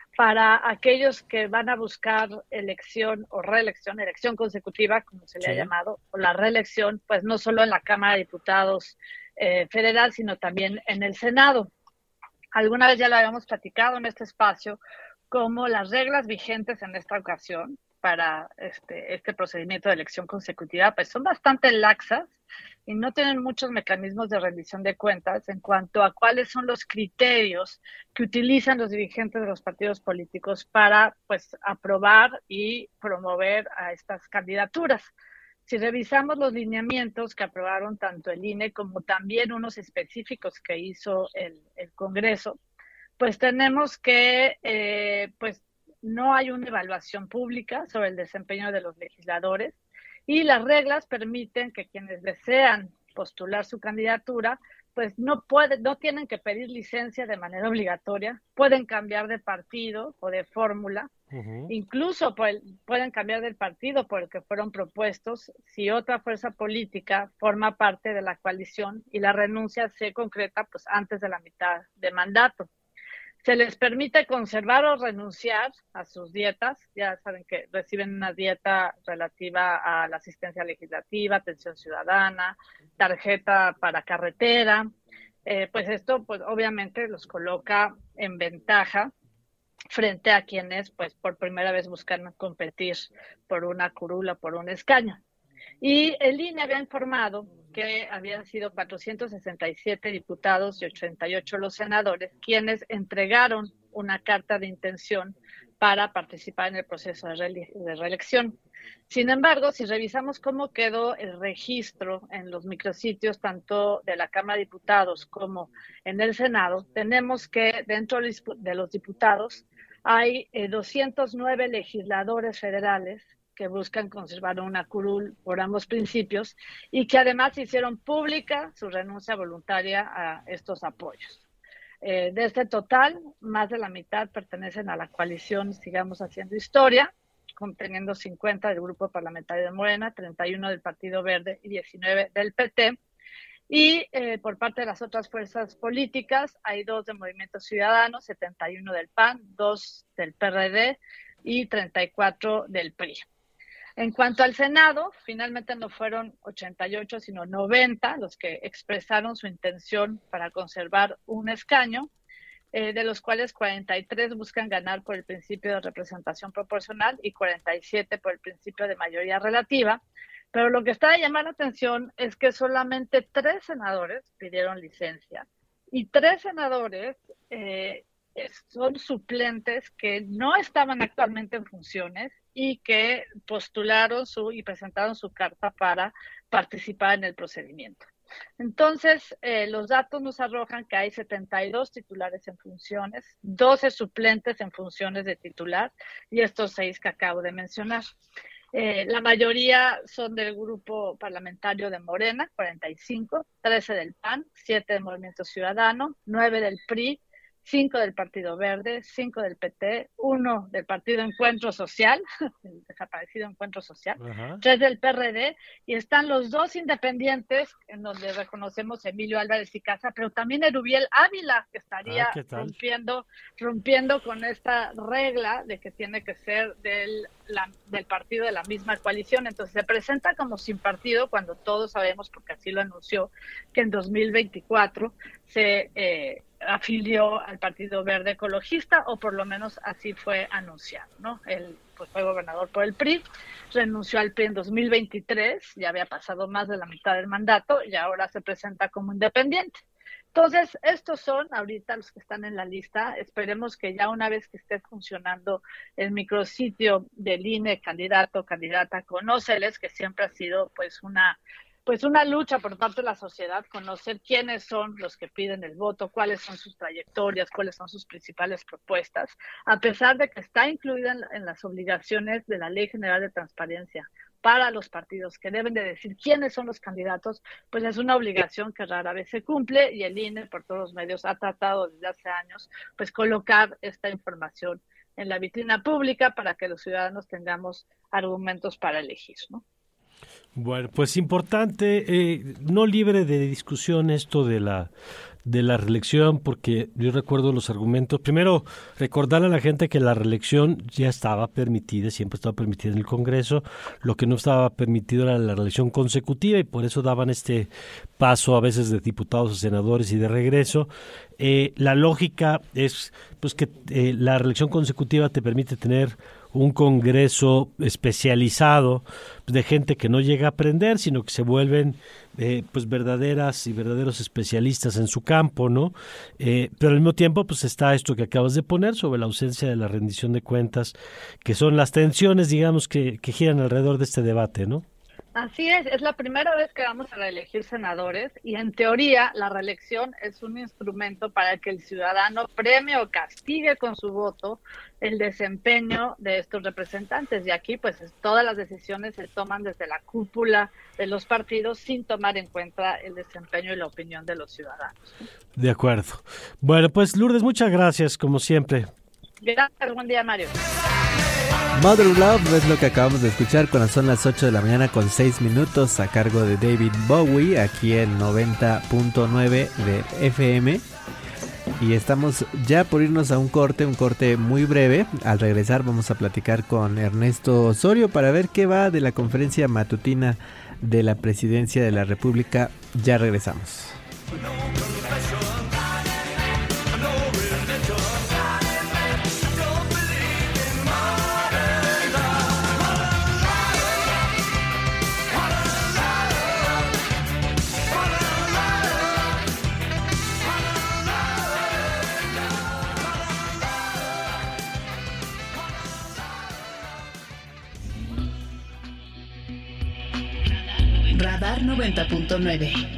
para aquellos que van a buscar elección o reelección, elección consecutiva, como se le sí. ha llamado, o la reelección, pues no solo en la Cámara de Diputados eh, federal, sino también en el Senado. Alguna vez ya lo habíamos platicado en este espacio, como las reglas vigentes en esta ocasión para este, este procedimiento de elección consecutiva, pues son bastante laxas y no tienen muchos mecanismos de rendición de cuentas en cuanto a cuáles son los criterios que utilizan los dirigentes de los partidos políticos para pues aprobar y promover a estas candidaturas. Si revisamos los lineamientos que aprobaron tanto el I N E como también unos específicos que hizo el, el Congreso, pues tenemos que eh, pues no hay una evaluación pública sobre el desempeño de los legisladores y las reglas permiten que quienes desean postular su candidatura pues no pueden, no tienen que pedir licencia de manera obligatoria, pueden cambiar de partido o de fórmula, uh-huh. incluso pueden cambiar del partido por el que fueron propuestos si otra fuerza política forma parte de la coalición y la renuncia se concreta pues antes de la mitad de mandato. Se les permite conservar o renunciar a sus dietas. Ya saben que reciben una dieta relativa a la asistencia legislativa, atención ciudadana, tarjeta para carretera. Eh, pues esto, pues obviamente los coloca en ventaja frente a quienes, pues por primera vez buscan competir por una curula, por un escaño. Y el I N E había informado que habían sido cuatrocientos sesenta y siete diputados y ochenta y ocho los senadores quienes entregaron una carta de intención para participar en el proceso de, re- de reelección. Sin embargo, si revisamos cómo quedó el registro en los micrositios tanto de la Cámara de Diputados como en el Senado, tenemos que dentro de los diputados hay eh, doscientos nueve legisladores federales que buscan conservar una curul por ambos principios y que además hicieron pública su renuncia voluntaria a estos apoyos. Eh, de este total, más de la mitad pertenecen a la coalición Sigamos Haciendo Historia, conteniendo cincuenta del Grupo Parlamentario de Morena, treinta y uno del Partido Verde y diecinueve del P T. Y eh, por parte de las otras fuerzas políticas, hay dos del Movimiento Ciudadano, setenta y uno del P A N, dos del P R D y treinta y cuatro del P R I. En cuanto al Senado, finalmente no fueron ochenta y ocho, sino noventa los que expresaron su intención para conservar un escaño, eh, de los cuales cuarenta y tres buscan ganar por el principio de representación proporcional y cuarenta y siete por el principio de mayoría relativa. Pero lo que está de llamar la atención es que solamente tres senadores pidieron licencia y tres senadores eh, son suplentes que no estaban actualmente en funciones y que postularon su y presentaron su carta para participar en el procedimiento. Entonces, eh, los datos nos arrojan que hay setenta y dos titulares en funciones, doce suplentes en funciones de titular y estos seis que acabo de mencionar. Eh, la mayoría son del grupo parlamentario de Morena, cuarenta y cinco, trece del P A N, siete del Movimiento Ciudadano, nueve del P R I, cinco del Partido Verde, cinco del P T, uno del Partido Encuentro Social, el desaparecido Encuentro Social, uh-huh. tres del P R D, y están los dos independientes, en donde reconocemos Emilio Álvarez y Casa, pero también Erubiel Ávila, que estaría ah, rompiendo, rompiendo con esta regla de que tiene que ser del, la, del partido de la misma coalición. Entonces se presenta como sin partido cuando todos sabemos, porque así lo anunció, que en dos mil veinticuatro se eh, afilió al Partido Verde Ecologista, o por lo menos así fue anunciado, ¿no? Él pues, fue gobernador por el P R I, renunció al P R I en dos mil veintitrés, ya había pasado más de la mitad del mandato y ahora se presenta como independiente. Entonces, estos son ahorita los que están en la lista. Esperemos que ya una vez que esté funcionando el micrositio del I N E, candidato, candidata, conóceles, que siempre ha sido pues una pues una lucha por parte de la sociedad, conocer quiénes son los que piden el voto, cuáles son sus trayectorias, cuáles son sus principales propuestas, a pesar de que está incluida en, en las obligaciones de la Ley General de Transparencia para los partidos, que deben de decir quiénes son los candidatos, pues es una obligación que rara vez se cumple, y el I N E por todos los medios ha tratado desde hace años pues colocar esta información en la vitrina pública para que los ciudadanos tengamos argumentos para elegir, ¿no? Bueno, pues importante, eh, no libre de discusión esto de la de la reelección, porque yo recuerdo los argumentos. Primero, recordarle a la gente que la reelección ya estaba permitida, siempre estaba permitida en el Congreso. Lo que no estaba permitido era la reelección consecutiva, y por eso daban este paso a veces de diputados a senadores y de regreso. Eh, la lógica es pues que eh, la reelección consecutiva te permite tener un Congreso especializado de gente que no llega a aprender, sino que se vuelven eh, pues verdaderas y verdaderos especialistas en su campo, ¿no? Eh, pero al mismo tiempo pues está esto que acabas de poner sobre la ausencia de la rendición de cuentas, que son las tensiones, digamos, que, que giran alrededor de este debate, ¿no? Así es, es la primera vez que vamos a reelegir senadores, y en teoría la reelección es un instrumento para que el ciudadano premie o castigue con su voto el desempeño de estos representantes, y aquí pues todas las decisiones se toman desde la cúpula de los partidos sin tomar en cuenta el desempeño y la opinión de los ciudadanos. De acuerdo. Bueno, pues Lourdes, muchas gracias como siempre. Gracias, buen día, Mario. Mother Love es lo que acabamos de escuchar cuando son las ocho de la mañana con seis minutos, a cargo de David Bowie, aquí en noventa punto nueve de F M. Y estamos ya por irnos a un corte, un corte muy breve. Al regresar vamos a platicar con Ernesto Osorio para ver qué va de la conferencia matutina de la Presidencia de la República. Ya regresamos. Radar noventa punto nueve.